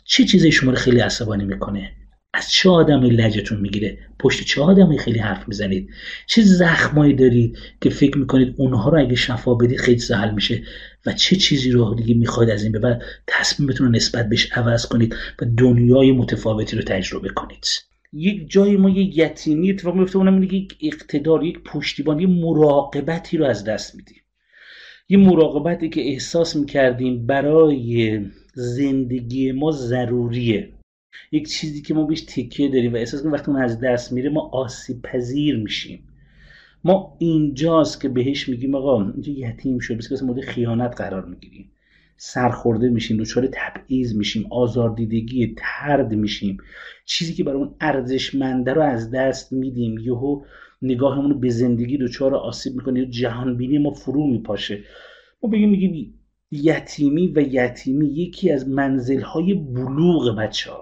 چه چیزی شما رو خیلی عصبانی میکنه؟ از چه آدمی لجتون میگیره؟ پشت چه آدمی خیلی حرف میزنید؟ چه زخمایی دارید که فکر میکنید اونها رو اگه شفا بدید خیلی سهل میشه؟ و چه چیزی رو دیگه میخواید از این به بعد تصمیمتون رو نسبت بهش عوض کنید و دنیای متفاوتی رو تجربه کنید؟ یک جایی ما یک یتیمی اتفاق میفته، اونم اینه که یک اقتدار، یک پشتیبانی، مراقبتی رو از دست میدیم. یه مراقبتی که احساس میکردیم برای زندگی ما ضروریه، یک چیزی که ما بهش تکیه داریم و احساس کنیم وقتی اون از دست میره ما آسیب پذیر میشیم. ما اینجاست که بهش میگیم آقا اینجا یتیم شد، بس که مورد خیانت قرار میگیریم، سرخورده میشیم، دچار تبعیض میشیم، آزاردیدگی، طرد میشیم، چیزی که برای اون ارزشمنده رو از دست میدیم، یهو نگاهمون رو به زندگی دچار آسیب میکنه، یا جهان بینی ما فرو میپاشه. ما میگیم یتیمی و یتیمی یکی از منزل‌های بلوغ بچه‌ها.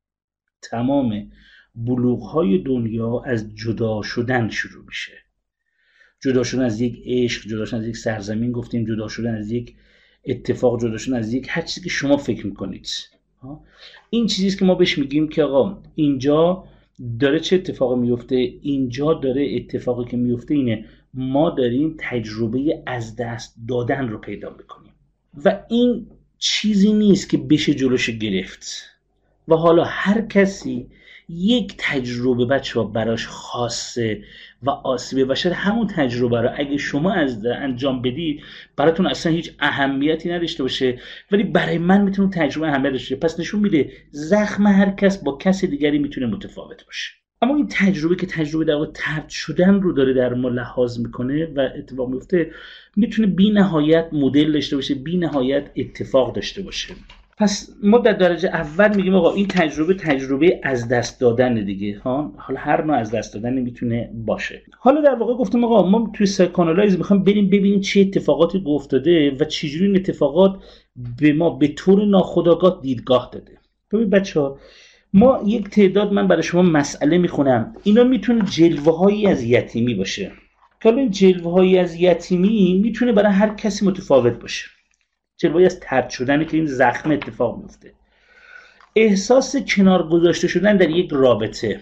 تمام بلوغ‌های دنیا از جدا شدن شروع میشه. جدا شدن از یک عشق، جدا شدن از یک سرزمین، گفتیم جدا شدن از یک اتفاق، جدا شدن از یک هر چیزی که شما فکر میکنید. این چیزیست که ما بهش میگیم که آقا اینجا داره چه اتفاقی میفته؟ اینجا داره اتفاقی که میفته اینه ما داریم تجربه از دست دادن رو پیدا میکنیم و این چیزی نیست که بشه جلوش گرفت. و حالا هر کسی یک تجربه بچه‌ها براش خاصه و آسیبه و شاید همون تجربه رو اگه شما از انجام بدید براتون اصلا هیچ اهمیتی نداشته باشه، ولی برای من میتونه تجربه اهمیت داشته. پس نشون میده زخم هر کس با کس دیگری میتونه متفاوت باشه. اما این تجربه که تجربه در واقع طرد شدن رو داره در ما لحاظ میکنه و اتفاق میفته، میتونه بی نهایت مدل داشته باشه، بی نهایت اتفاق داشته باشه. پس ما در درجه اول میگیم آقا این تجربه از دست دادن دیگه. حالا هر نوع از دست دادن میتونه باشه. حالا در واقع گفتم آقا ما توی سایکوآنالیز میخوایم بریم ببینیم چه اتفاقاتی افتاده و چجوری این اتفاقات به ما به طور ناخودآگاه دیدگاه داده. ببین بچه‌ها، ما یک تعداد، من برای شما مسئله میخونم، اینا میتونه جلوه‌هایی از یتیمی باشه. حالا این جلوه‌هایی از یتیمی میتونه برای هر کسی متفاوت باشه. جلوه‌ای از طرد شدنی که این زخم اتفاق میفته، احساس کنار گذاشته شدن در یک رابطه،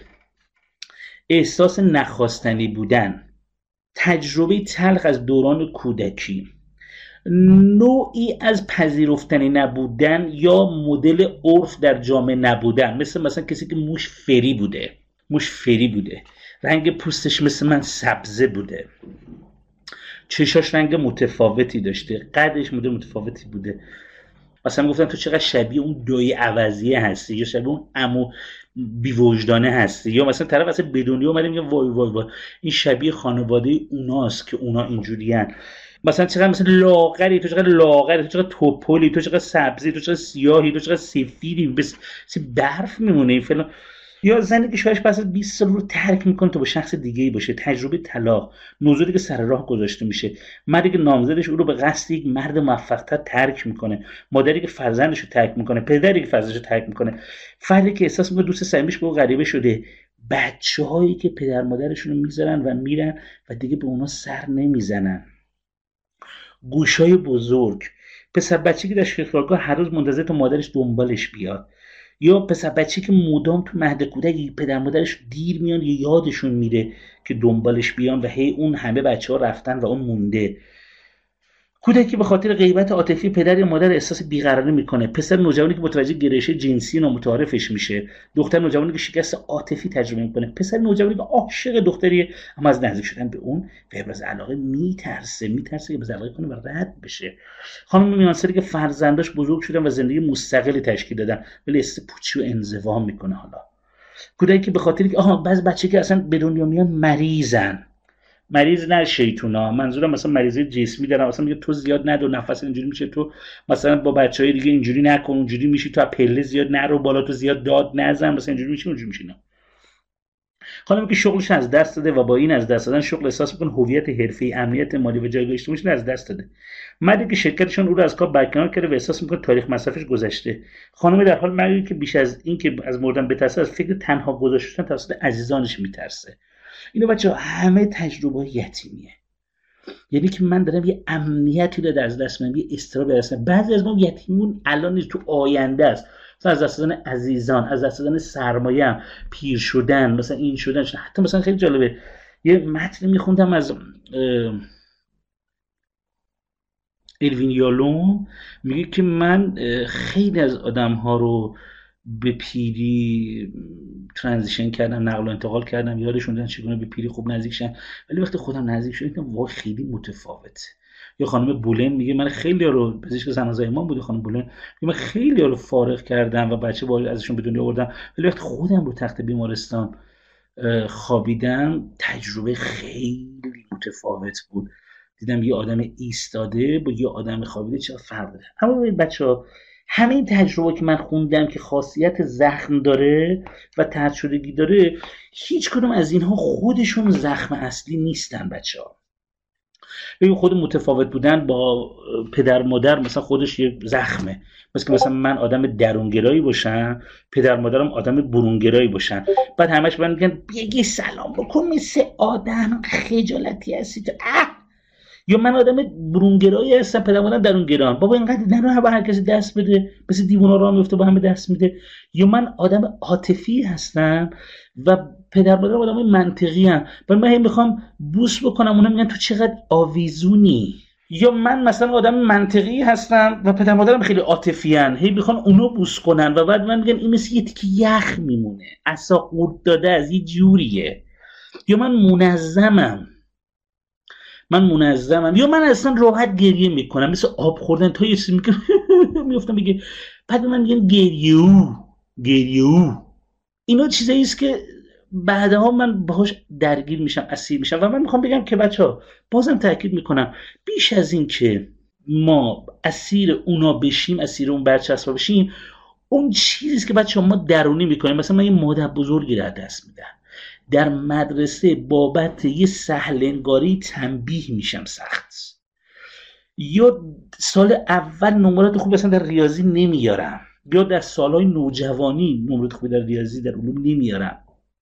احساس نخواستنی بودن، تجربه تلخ از دوران کودکی، نوعی از پذیرفتنی نبودن یا مدل عرف در جامعه نبودن، مثلا کسی که موش فری بوده، رنگ پوستش مثل من سبزه بوده، چشاش رنگ متفاوتی داشته، قدش مدل متفاوتی بوده، مثلا گفتن تو چقدر شبیه اون دوی عوضیه هستی، یا شبیه اون عمو بی‌وجدانه هستی، یا مثلا طرف اصلا به دنیا اومده میگه وای وای وای این شبیه خانواده اوناست که اونا اینجوریان، مثلا چقدر مثلا لاغری، تو چقدر لاغری، تو چقدر توپلی، تو چقدر سبزی، تو چقدر سیاهی، تو چقدر سفیدی، بس برف میمونه فلان. یا زنی که شوهرش پس از 20 سال رو ترک میکنه تا با شخص دیگه‌ای باشه، تجربه طلاق، موضوعی که سر راه گذاشته میشه، مردی که نامزدش او رو به قصد یک مرد موفق‌تر ترک میکنه، مادری که فرزندش رو ترک میکنه، پدری که فرزندش رو ترک میکنه، فردی که احساس میکنه دوست صمیمیش با غریبه شده، بچه‌هایی که پدر مادرشون رو میذارن و میرن و دیگه به اونا سر نمیزنن، گوشای بزرگ، پسر بچه‌ای که در شکارگاه هر روز منتظر تا مادرش دنبالش بیاد، یا پسر بچه‌ای که مدام تو مهد کودک پدر مادرش دیر میان یا یادشون میره که دنبالش بیان و هی اون همه بچه‌ها رفتن و اون مونده، کودکی که به خاطر غیبت عاطفی پدر یا مادر احساس بیقراری میکنه، پسر نوجوانی که متوجه گرایش جنسی نامتعارفش میشه، دختر نوجوانی که شکست عاطفی تجربه میکنه، پسر نوجوانی که عاشق دختریه اما از نزدیک شدن به اون و ابراز علاقه میترسه که ابراز علاقه کنه و رد بشه، خانم میانسری که فرزنداش بزرگ شدن و زندگی مستقلی تشکیل دادن ولی احساس پوچی و انزوا میکنه. حالا کودکی که به خاطر که بعضی بچه که اصلا به دنیا میان مریض نه شیطونا، منظورم مثلا مریضی جسمی دارم، مثلا میگه تو زیاد ندو، نفس اینجوری میشه، تو مثلا با بچهای دیگه اینجوری نکن، اونجوری میشی، تو پله زیاد نرو بالا، تو زیاد داد نزن، مثلا اینجوری میشی اونجوری میشی. نه، خانمی که شغلش از دست داده و با این از دست دادن شغل احساس میکنه هویت حرفه‌ای، امنیت مالی و جایگاه اجتماعیش رو از دست داده، مردی که شرکتشون او رو از کار برکنار کرده و احساس میکنه تاریخ مصرفش گذشته، خانمی در حال مرگی که بیش از این که از مردن بترسه از فکر تنها گذاشتن توسط عزیزانش میترسه. اینو بچه‌ها همه تجربه یتیمیه، یعنی که من دارم یه امنیتی رو از دست میدم، یه استراب از دست. بعضی از ما یتیمون الان نیست، تو آینده است. مثلا از دست دادن عزیزان، از دست دادن سرمایه، پیر شدن، مثلا این شدن. حتی مثلا خیلی جالبه یه متن میخوندم از الوین یالوم، میگه که من خیلی از آدم ها رو به پیری ترانزیشن کردم، نقل و انتقال کردم، یادشون دادن چگونه به پیری خوب نزدیک شن، ولی وقتی خودم نزدیک شدم دیدم واقعا خیلی متفاوته. یا خانم بولن میگه من خیلی رو پزشک زن زایمان بود، خانم بولن میگه من خیلی رو فارغ کردم و بچه باید ازشون به دنیا آوردم، ولی وقتی خودم رو تخت بیمارستان خوابیدم تجربه خیلی متفاوت بود. دیدم یه آدم ایستاده با یه آدم خوابیده چقدر فرق داره. اما ببینید بچه‌ها، همه این تجربه که من خوندم که خاصیت زخم داره و طرد شدگی داره، هیچ کدوم از اینها خودشون زخم اصلی نیستن بچه‌ها. ببین خود متفاوت بودن با پدر مادر مثلا خودش یه زخمه. مثلا من آدم درونگرایی باشم، پدر مادرم آدم برونگرایی باشن، بعد همش من میگن بگی سلام بکن مثل آدم، خجالتی هستی تو. یا من آدم برونگرایی هستم، پدر مادرم درونگران، بابا اینقدر نرو به هر کسی دست بده، مثل دیوونا راه میفته با همه دست میده. یا من آدم عاطفی هستم و پدر مادرم آدم منطقی ام، ولی من میخوام بوس بکنم اونا میگن تو چقدر آویزونی. یا من مثلا آدم منطقی هستم و پدر مادرم خیلی عاطفی ان، هی میخوان اونو بوس کنن و بعد من میگن این مثل یه تیکه یخ میمونه، عصا قورت داده از یه جوریه. یا من منظمم، یا من اصلا راحت گریه میکنم مثل آب خوردن، تا یه چیزی میکنم میفتم میگه، بعد من میگن گریو. اینا چیزایی است که بعدها من باهاش درگیر میشم، اسیر میشم. و من میخوام بگم که بچه‌ها بازم تاکید میکنم بیش از این که ما اسیر اونا بشیم، اسیر اون برچسب بشیم، اون چیزی که بچه‌ها ما درونی میکنیم. مثلا من یه مادر بزرگی رو دست میدم در مدرسه بابت یه سهلنگاری تنبیه میشم سخت، یا سال اول نمرات خوب مثلا در ریاضی نمیارم، یا در سالهای نوجوانی نمرات خوبی در ریاضی در علوم نمیارم.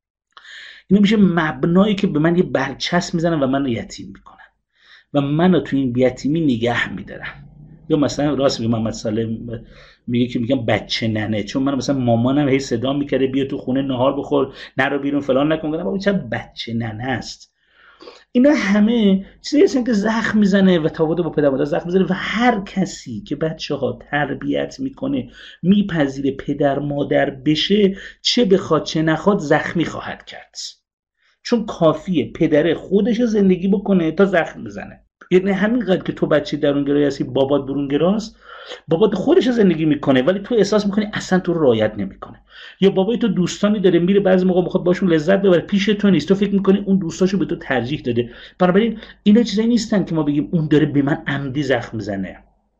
این میشه مبنایی که به من یه برچسب میزنن و من رو یتیم میکنن و من رو تو این یتیمی نگه میدارم. یا مثلا راست میگه محمد سالم میگه که میگم بچه ننه، چون من مثلا مامانم هی صدا میکرده بیا تو خونه نهار بخور، نرو بیرون فلان نکن، گفتم بابا چه بچه ننه است. اینا همه چیزایی هستن که زخم میزنه و تابوت با پدر مادر زخم میزنه. و هر کسی که بچه‌ها تربیت میکنه میپذیره پدر مادر بشه، چه بخواد چه نخواد زخمی خواهد کرد، چون کافیه پدره خودش زندگی بکنه تا زخم بزنه. یعنی همینقدر که تو بچه درونگرایی هستی، بابات برونگراست، بابات خودش زندگی میکنه ولی تو احساس میکنی اصلا تو رعایت نمیکنه. یا بابای تو دوستانی داره میره بعضی موقع میخواد باشون لذت ببره، پیش تو نیست، تو فکر میکنی اون دوستاشو به تو ترجیح داده. بنابراین اینا چیزایی نیستن که ما بگیم اون داره به من عمدی زخم میزنه.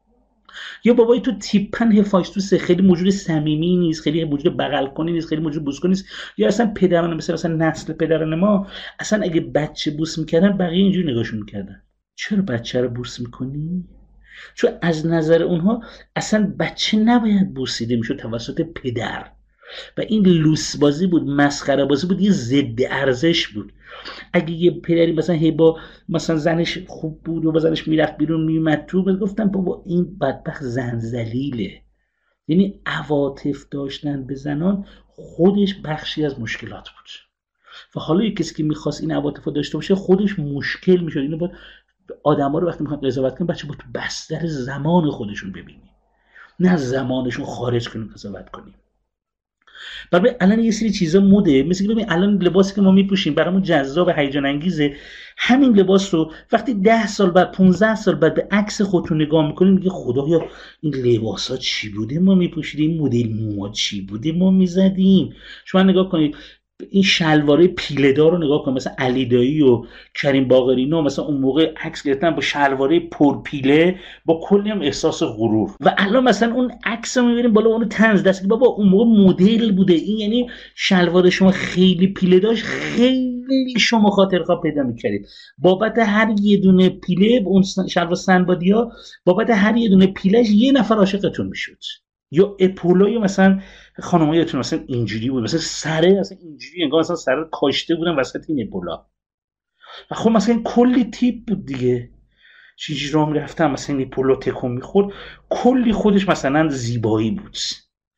یا بابای تو تیپن هفایستوسه، خیلی موجود صمیمی نیست، خیلی موجود بغل کنی نیست، خیلی موجود بوس کنی نیست. یا اصلا پدران مثلا نسل پدران ما اصلا اگه بچه بوس میکردن بقیه اینجوری نگاهشون میکردن، چرا بچه رو بوس میکنی؟ چون از نظر اونها اصلا بچه نباید بوسیده میشد توسط پدر، و این لوس بازی بود، مسخره بازی بود، یه ضد ارزش بود. اگه یه پدری مثلا هی با مثلا زنش خوب بود و با زنش میرفت بیرون میومد تو، گفتم بابا این بدبخت زن ذلیله. یعنی عواطف داشتن به زنان خودش بخشی از مشکلات بود و حالا یک کسی که میخواست این عواطف رو داشته باشه خودش مشکل میشد. اینو باید آدما رو وقتی میخوان قضاوت کنیم بچه با تو بستر زمان خودشون ببینیم، نه از زمانشون خارج کنیم قضاوت کنیم. برای الان یه سری چیزا مده، مثل که ببین الان لباسی که ما میپوشیم برامون جذاب و هیجان انگیزه، همین لباس رو وقتی 10 سال بعد 15 سال بعد به عکس خودتون نگاه میکنیم میگه خدایا این لباسا چی بوده ما میپوشیدیم، مدل موها چی بوده ما میزدیم. شما نگاه کنید این شلواره پیله‌دار رو نگاه کن، مثلا علی دایی و کریم باقرینو مثلا اون موقع عکس گرفتن با شلواره پرپیله با کلی هم احساس غرور، و الان مثلا اون عکس رو می‌بینیم بالا اون طنز دست که بابا اون موقع مدل بوده این، یعنی شلوار شما خیلی پیله داشت، خیلی شما خاطرخواه پیدا می‌کردید بابت هر یه دونه پیله، اون شلوار سنبادیا بابت هر یه دونه پیلهش یه نفر عاشقتون میشد. یا اپولای مثلا خانمایتون مثلا اینجوری بود، مثلا سره مثلا اینجوری انگار مثلا سره کاشته بودن وسط این اپولا، و خب مثلا کلی تیپ بود دیگه، چیزی راه میرفتم مثلا این اپولا تکون میخورد، کلی خودش مثلا زیبایی بود.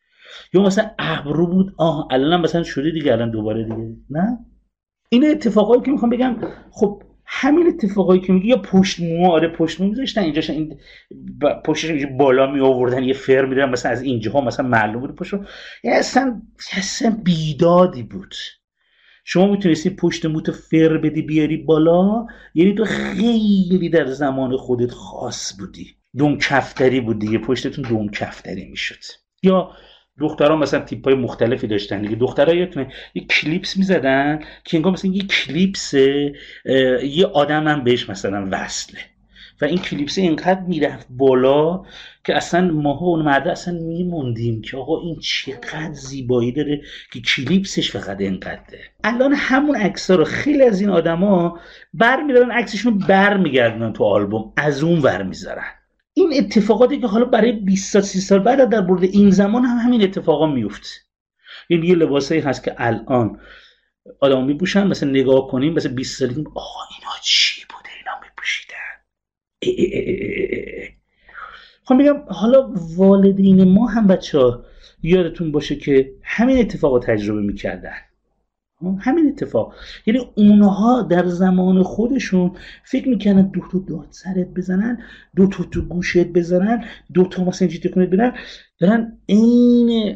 یا مثلا ابرو بود الان مثلا شده دیگه، الان دوباره دیگه نه. این اتفاقایی که میخوام بگم، خب همین اتفاقایی که میگی، یا پشت مو، آره پشت مو میذاشتن اینجاش، این پشتش بالا می آوردن، یه فر میدادن مثلا از اینجاها مثلا معلوم بود پشت. اصلا بیدادی بود. شما میتونستی پشت موتو فر بدی بیاری بالا، یعنی تو خیلی در زمان خودت خاص بودی، دم کفتری بود دیگه، پشتتون دم کفتری میشد. یا دخترها مثلا تیپای مختلفی داشتن دیگه. دخترها یه کلیپس میزدن که انگار مثلا یه کلیپس یه آدم هم بهش مثلا وصله و این کلیپس اینقدر میرفت بالا که اصلا ماها اون مرده اصلا میموندیم که آقا این چقدر زیبایی داره که کلیپسش فقط اینقدره. الان همون عکس‌ها رو خیلی از این آدما برمی‌دارن، عکسشون برمیگردونن تو آلبوم، از اون ور میذارن. این اتفاقاتی که حالا برای 20 سال 30 سال بعد در برد این زمان هم همین اتفاقا میفته. یعنی یه لباسایی هست که الان آدم میپوشن، مثلا نگاه کنیم مثلا 20 سال دیگه آقا اینا چی بوده اینا میپوشیدن. خب میگم حالا والدین ما هم بچه‌ها یادتون باشه که همین اتفاقا تجربه میکردن، همین اتفاق. یعنی اونها در زمان خودشون فکر میکنن دو تا داد سرت بزنن، دو تا تو گوشت بزنن، دو تا مثلا اینجوری کنید بدن، دارن این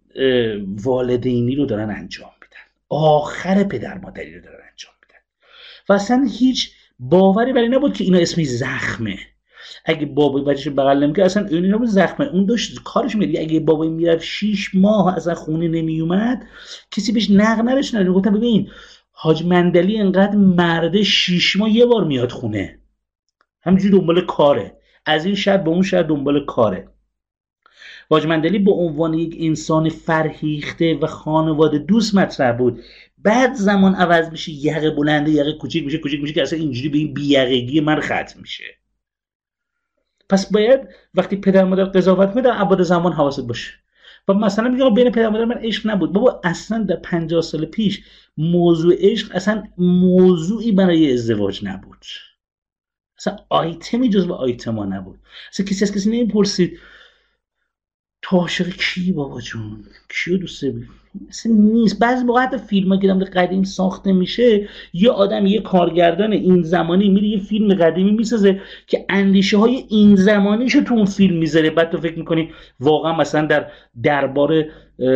والدینی رو دارن انجام میدن، آخر پدر مادری رو دارن انجام میدن و اصلا هیچ باوری برای نبود که اینا اسمی زخمه. اگه بابای بچه‌ش بغل نمی‌کرد اصلا اینا رو زخمه، اون داشت کارش می‌کرد. اگه بابای میرفت 6 ماه اصلا خونه نمیومد، کسی بهش نق نداشت. گفتم ببین حاج مندلی انقدر مرده 6 ماه یه بار میاد خونه، همینجوری دنبال کاره، از این شهر به اون شهر دنبال کاره. حاج مندلی به عنوان یک انسان فرهیخته و خانواده دوست مطرح بود. بعد زمان عوض میشه، یقه بلنده یقه کوچیک میشه که اصلا اینجوری به این بی‌یقگی من ختم میشه. پس باید وقتی پدر مادر قضاوت میده ابعاد زمان حواست باشه. و مثلا میگه بین پدر مادر من عشق نبود. بابا اصلا در 50 سال پیش موضوع عشق اصلا موضوعی برای ازدواج نبود، اصلا آیتمی جزو آیتما نبود. اصلا کسی از کسی نمیپرسید تو عاشق کی بابا جون، کیو دوست داری؟ اصلا نیست. بعضی موقع حتی فیلم‌ها که در قدیم ساخته میشه، یه آدم یه کارگردان این زمانی میره یه فیلم قدیمی میسازه که اندیشه های این زمانیشو تو اون فیلم میذاره. بعد تو فکر میکنی واقعا مثلا در دربار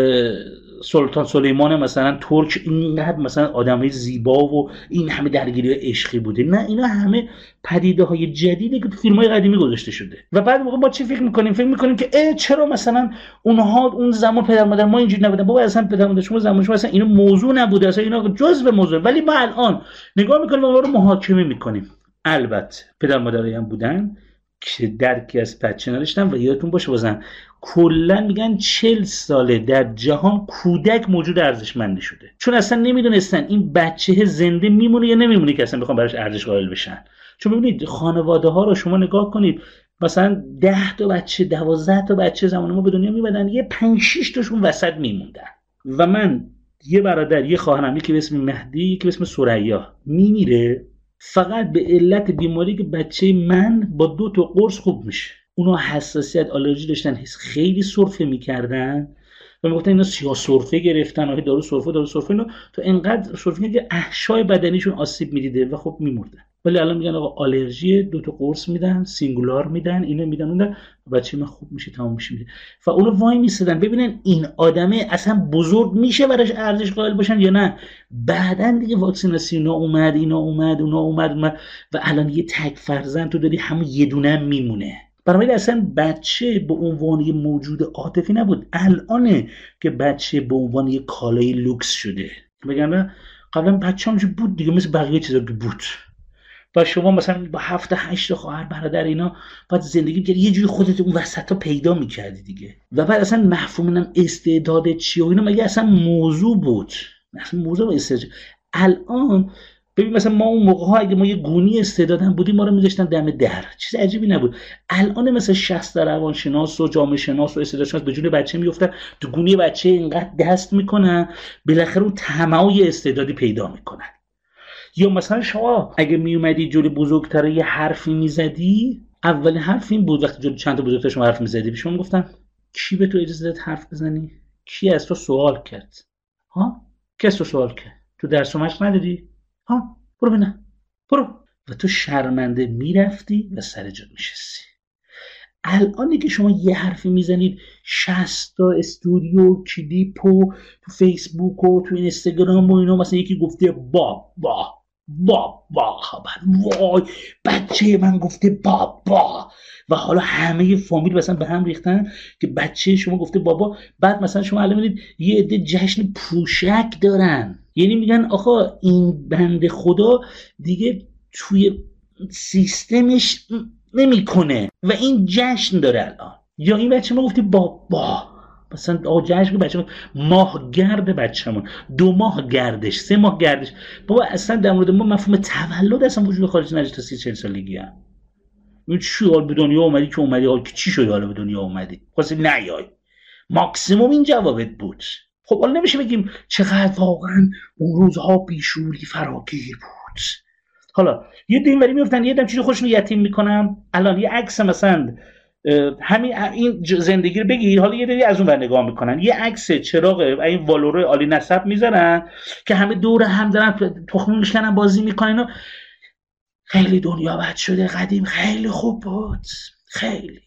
سلطان سلیمان مثلا ترک اینقدر مثلا آدمای زیبا و این همه درگیری عشقی بوده. نه، اینا همه پدیده های جدیدی که تو فیلم های قدیمی گذاشته شده. و بعد موقع ما چی فکر میکنیم که چرا مثلا اونها اون زمان پدر مادر ما اینجوری نبودن. بابا اصلا پدر مادر شما زمان شما اصلا اینا موضوع نبوده، اصلا اینا جزء موضوع. ولی ما الان نگاه میکنیم و ما رو محاکمه میکنیم. البته پدر مادرایی هم بودن که درکی از بچه نداشتن و یادتون باشه بازن کلا میگن 40 ساله در جهان کودک موجود ارزشمندی شده، چون اصلا نمیدونستن این بچه زنده میمونه یا نمیمونه که اصلا بخوام براش ارزش قائل بشن. چون ببینید خانواده ها رو شما نگاه کنید، مثلا 10 تا بچه 12 تا بچه زمان ما به دنیا میبدن، یه 5-6 تاشون وسط میموندن. و من یه برادر یه خواهرم، یکی به اسم مهدی یکی به اسم ثریا، میمیره فقط به علت بیماری که بچه من با 2 تا قرص خوب میشه. اونا حساسیت آلرژی داشتن، خیلی سرفه میکردن و میگفتن اینا سیاه سرفه گرفتن، دارو سرفه اینا تو انقدر سرفه که احشای بدنیشون آسیب میدیده و خب میمردن. ولی الان میگن آقا آلرژی 2 تا قرص میدن، سینگولار میدن، اینو میدن اون، بچه من خوب میشه، تمام میشه. و اونو وای میسادن ببینن این آدمه اصلا بزرگ میشه براش ارزش قائل باشن یا نه. بعدن دیگه واکسیناسیون اومد، اینا اومد، اونا اومد و الان یه تک فرزند تو داری، همون یه دونه هم میمونه. برای اصلا بچه به عنوان یه موجود عاطفی نبود. الانه که بچه به عنوان یه کالای لوکس شده. بگم قبلا بچه همونجور بود دیگه، مثل بقیه چیزا که بود. و شما مثلا با 7-8 خواهر برادر اینا باید زندگی می‌کردی، یه جوری خودت اون وسطا پیدا می‌کردی دیگه. و بعد اصلا مفهوم استعداد چیه و اینا مگه اصلا موضوع بود؟ اصلا موضوع استعداد. الان ببین مثلا ما اون موقع ها اگه ما یه گونی استعدادن بودیم ما رو می‌ذاشتن دم در، چیز عجیبی نبود. الان مثلا شخص روانشناس و جامعه شناس و استعدادشناس به جون بچه میافتن، تو گونی بچه اینقدر دست میکنن بالاخره اون طمعای استعدادی پیدا میکنن. یا مثلا شما اگه میومدی جلوی بزرگتره یه حرفی میزدی، اولین حرف این بود وقتی جلوی چند تا بزرگتر شما حرف میزدی، شما میگفتن کی به تو اجازه داد حرف بزنی؟ کی از تو سوال کرد؟ ها؟ کی از تو سوال کرد؟ تو درس و مشق ندادی؟ ها؟ برو ببینم. برو. و تو شرمنده میرفتی و سر جات میشستی. الان که شما یه حرفی میزنید 60 تا استودیو کلیپ و تو فیسبوک و تو اینستاگرام و اینا، مثلا یکی گفته بابا وای بچه من گفته بابا، و حالا همه فامیل مثلا به هم ریختن که بچه شما گفته بابا. بعد مثلا شما الان میبینید یه عده جشن پوشک دارن، یعنی میگن آقا این بنده خدا دیگه توی سیستمش نمیکنه و این جشن داره الان. یا این بچه ما گفته بابا، مثلا آقا جشن بچه ماهگرد بچه‌مون 2 ماه گردش 3 ماه گردش. بابا اصلا در مورد ما مفهوم تولد اصلا وجود خارج نداره تا 30-40 سالگی هم. این چی حال به دنیا اومدی که اومدی حال که چی شد حالا به دنیا اومدی خواستی نیای، ماکسیموم این جوابت بود. خب حالا نمیشه بگیم چقدر واقعا اون روزها بیشوری فراگیر بود. حالا یه دین وری میفتن یه دم چیزی خودشون یتیم میکنم. الان یه عکس مثلا همین این زندگی رو بگیر، حالا یه دری از اون ور نگاه میکنن یه عکس چراغ این والورای عالی نسب میذارن که همه دور هم دارن تخم میشکنن بازی میکنن. خیلی دنیا بد شده، قدیم خیلی خوب بود، خیلی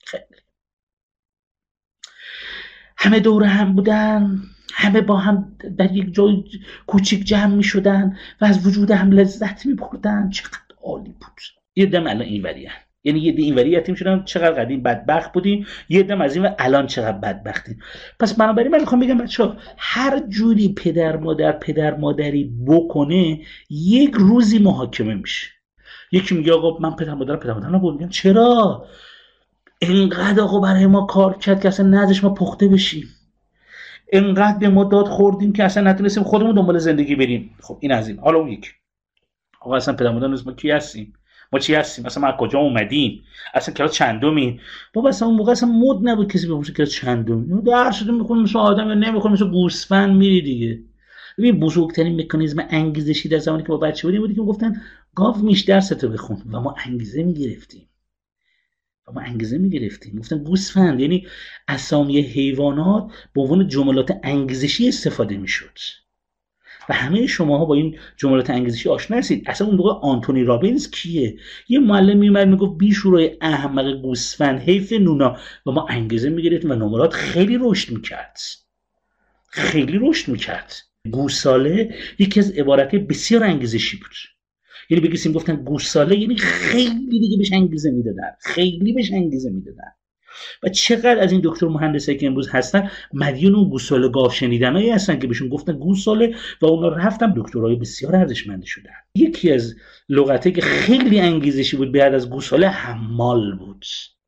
همه دور هم بودن، همه با هم در یک جای کوچیک جمع می شدن و از وجود هم لذت می بردن، چقدر عالی بود. یه دم الان این وریه، یعنی یه این وری یتیم شدن چقدر قدیم بدبخت بودیم، یه دم از این و الان چقدر بدبختیم. پس بنابراین من میخوام بگم بچه‌ها هر جوری پدر مادری بکنه یک روزی محاکمه میشه. یکی میگه آقا من پدر مادر نبود، میگم چرا اینقدر آقا برای ما کار کرد که اصلا نذاش ما پخته بشیم، اینقدر به ما داد خوردیم که اصلا نتونستیم خودمون دنبال زندگی بریم. خب این از این. حالا اون یک آقا اصلا پدر مادر ما کی هستیم، ما چی هستیم، اصلا ما از کجا اومدیم، اصلا کلاس چندمی. بابا اصلا اون موقع اصلا مد نبود کسی بپرسه کلاس چندمی، درس رو میخونی مثل آدم یا نمیخونی مثل گوسفند میری دیگه. ببین بزرگترین مکانیزم انگیزشی در زمانی که ما بچه بودیم بودی که گفتن گاو میش درستو بخون و ما انگیزه میگرفتیم. گفتن گوسفند، یعنی اسامی حیوانات به عنوان جملات انگیزشی استفاده میشد و همه شماها با این جملات انگیزشی آشنا هستید. اصلا اون موقع آنتونی رابینز کیه؟ یه معلم میومد میگفت بیشورای احمق گوسفند حیف نونا، و ما انگیزه میگرفتیم و نمرات خیلی رشد میکرد. گوساله یکی از عبارات بسیار انگیزشی بود. یعنی بگیسیم گفتن گوساله یعنی خیلی دیگه بهش انگیزه میدادن. و چقدر از این دکتر مهندسایی که امروز هستن مدیون اون گوساله گاو شنیدنایی هستن که بهشون گفتن گوساله و اونا رفتن دکترای بسیار ارزشمندی شدن. یکی از لغتایی که خیلی انگیزشی بود بعد از گوساله حمال بود.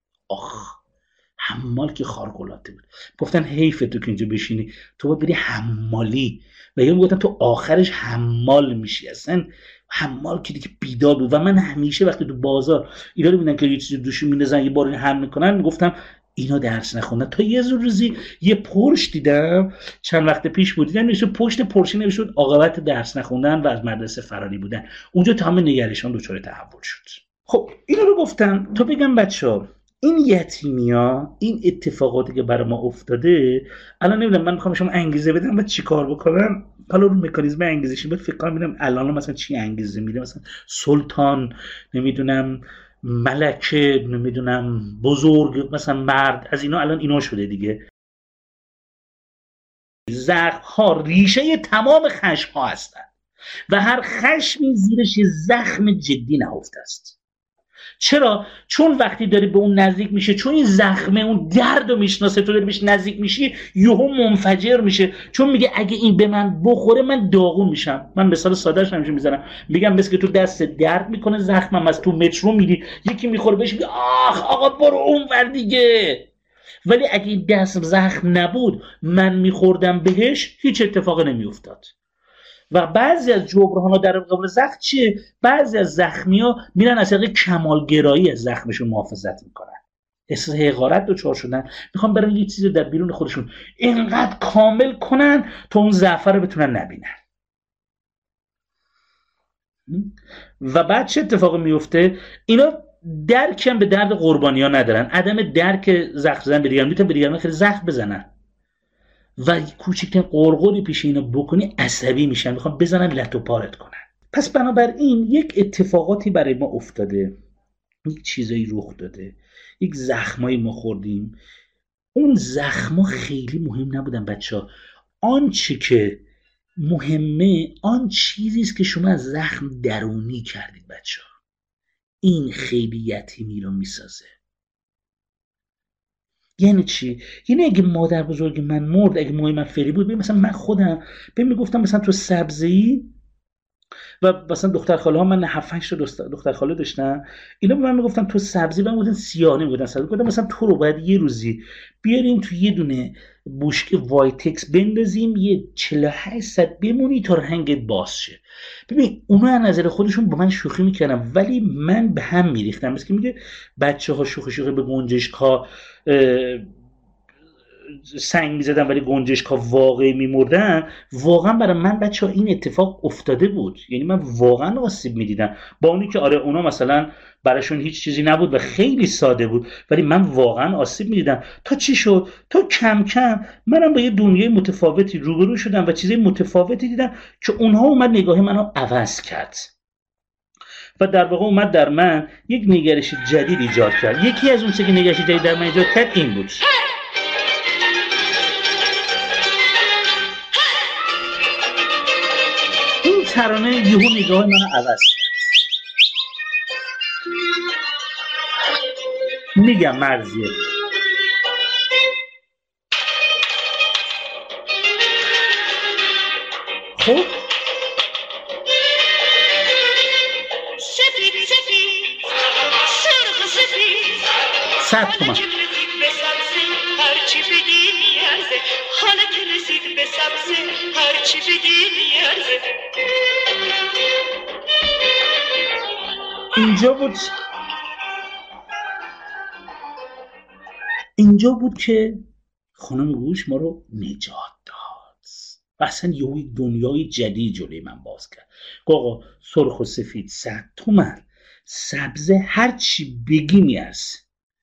حمال که خارق‌العاده بود. گفتن حیف تو که اینجا بشینی، تو باید بری حمالی. و یا میگفتن تو آخرش حمال میشی. اصلا حمال که دیگه بیدار بود. و من همیشه وقتی تو بازار اینا رو میبینم که یه چیزی دوشون میندازن یه بار حمل میکنن، میگفتم اینا درس نخوندن. تا یه روزی یه پرش دیدم چند وقت پیش بود، دیدم نوشته پشت پرش نوشته عاقبت درس نخوندن و از مدرسه فراری بودن. اونجا تمام نگرشان دچار تحول شد. خب اینا رو گفتم تا بگم بچه‌ها این یتیمیا، این اتفاقاتی که برای ما افتاده، الان نمیدونم من میخوام شما انگیزه بدم و چی کار بکنم. حالا رو مکانیزم انگیزشی بود فکر کنم ببینم الان مثلا چی انگیزه میده، مثلا سلطان، نمیدونم ملکه، نمیدونم بزرگ، مثلا مرد، از اینا الان اینا شده دیگه. زخم ها ریشه تمام خشم ها هستن و هر خشمی زیرش زخم جدی نهفته است. چرا؟ چون وقتی داری به اون نزدیک میشه، چون این زخمه اون درد رو میشناسه، تو داری بهش نزدیک میشی یهو منفجر میشه، چون میگه اگه این به من بخوره من داغون میشم. من مثال سادهش همیشه میزنم، میگم مثل که تو دست درد میکنه زخمم، از تو مترو میری یکی میخوره بهش میگه آخ آقا برو اون ور دیگه. ولی اگه این دست زخم نبود من میخوردم بهش هیچ اتفاقی نمیافتاد. و بعضی از جبران‌ها در مقابل زخم چیه؟ بعضی از زخمی‌ها میرن از طریق کمالگرایی از زخمشون محافظت میکنن، احساس حقارت دچار شدن، میخوان برن یه چیزی در بیرون خودشون اینقدر کامل کنن تا اون ضعف رو بتونن نبینن. و بعد چه اتفاقی میفته؟ اینا درک هم به درد قربانی‌ها ندارن، عدم درک زخم زدن به دیگران، میتونن به دیگران خیلی زخم بزنن و کوچکترین قرقری پیش اینا بکنی عصبی میشن، میخوام بزنن لت و پارت کنن. پس بنابراین یک اتفاقاتی برای ما افتاده، یک چیزایی رخ داده، یک زخمایی ما خوردیم. اون زخما خیلی مهم نبودن بچه‌ها. آنچه که مهمه آن چیزی است که شما از زخم درونی کردید بچه‌ها. این خیلی یتیمی رو میسازه. یعنی چی؟ یعنی اگه مادر بزرگ من مرد، اگه موی من فری بود، مثلا من خودم میگفتم مثلا تو سبزی، و مثلا دختر خاله ها، من 7-8 تا دختر خاله داشتم، اینا به من میگفتن تو سبزی، من گفتم سیاه نمیگفتن سبزی، گفتم مثلا تو رو باید یه روزی بیاریم تو یه دونه بشکه وایتکس بندازیم، یه 48 ساعت بمونی تا رنگت باز شه. ببین اونا از نظر خودشون با من شوخی میکردن، ولی من به هم میریختم. مثل که میگه بچه‌ها شوخی به گنجشک‌ها سنگ میزدن ولی گنجشک‌ها واقعی میمردن. واقعا برای من بچه‌ها این اتفاق افتاده بود، یعنی من واقعا آسیب میدیدم، با اونی که آره اونا مثلا براشون هیچ چیزی نبود و خیلی ساده بود، ولی من واقعا آسیب میدیدم. تا چی شد؟ تا کم کم منم با یه دنیای متفاوتی روبرو شدم و چیزای متفاوتی دیدم که اونها اومد نگاه منو عوض کرد و در واقع اومد در من یک نگرش جدید ایجاد کرد. یکی از اون چیزا که نگرش جدید در من ایجاد کرد این بود. این ترانه یهو نگاه منو عوض کرد. میگم مرزیه. خب صد تومن هرچی بگی میارزه، حالا که رسید به سبزه هرچی بگی میارزه. اینجا بود که خانم گوش ما رو نجات داد و اصلا یه دنیای جدید جلوی من باز کرد. آقا سرخ و سفید 100 تومن، سبزه هرچی بگی میارزه.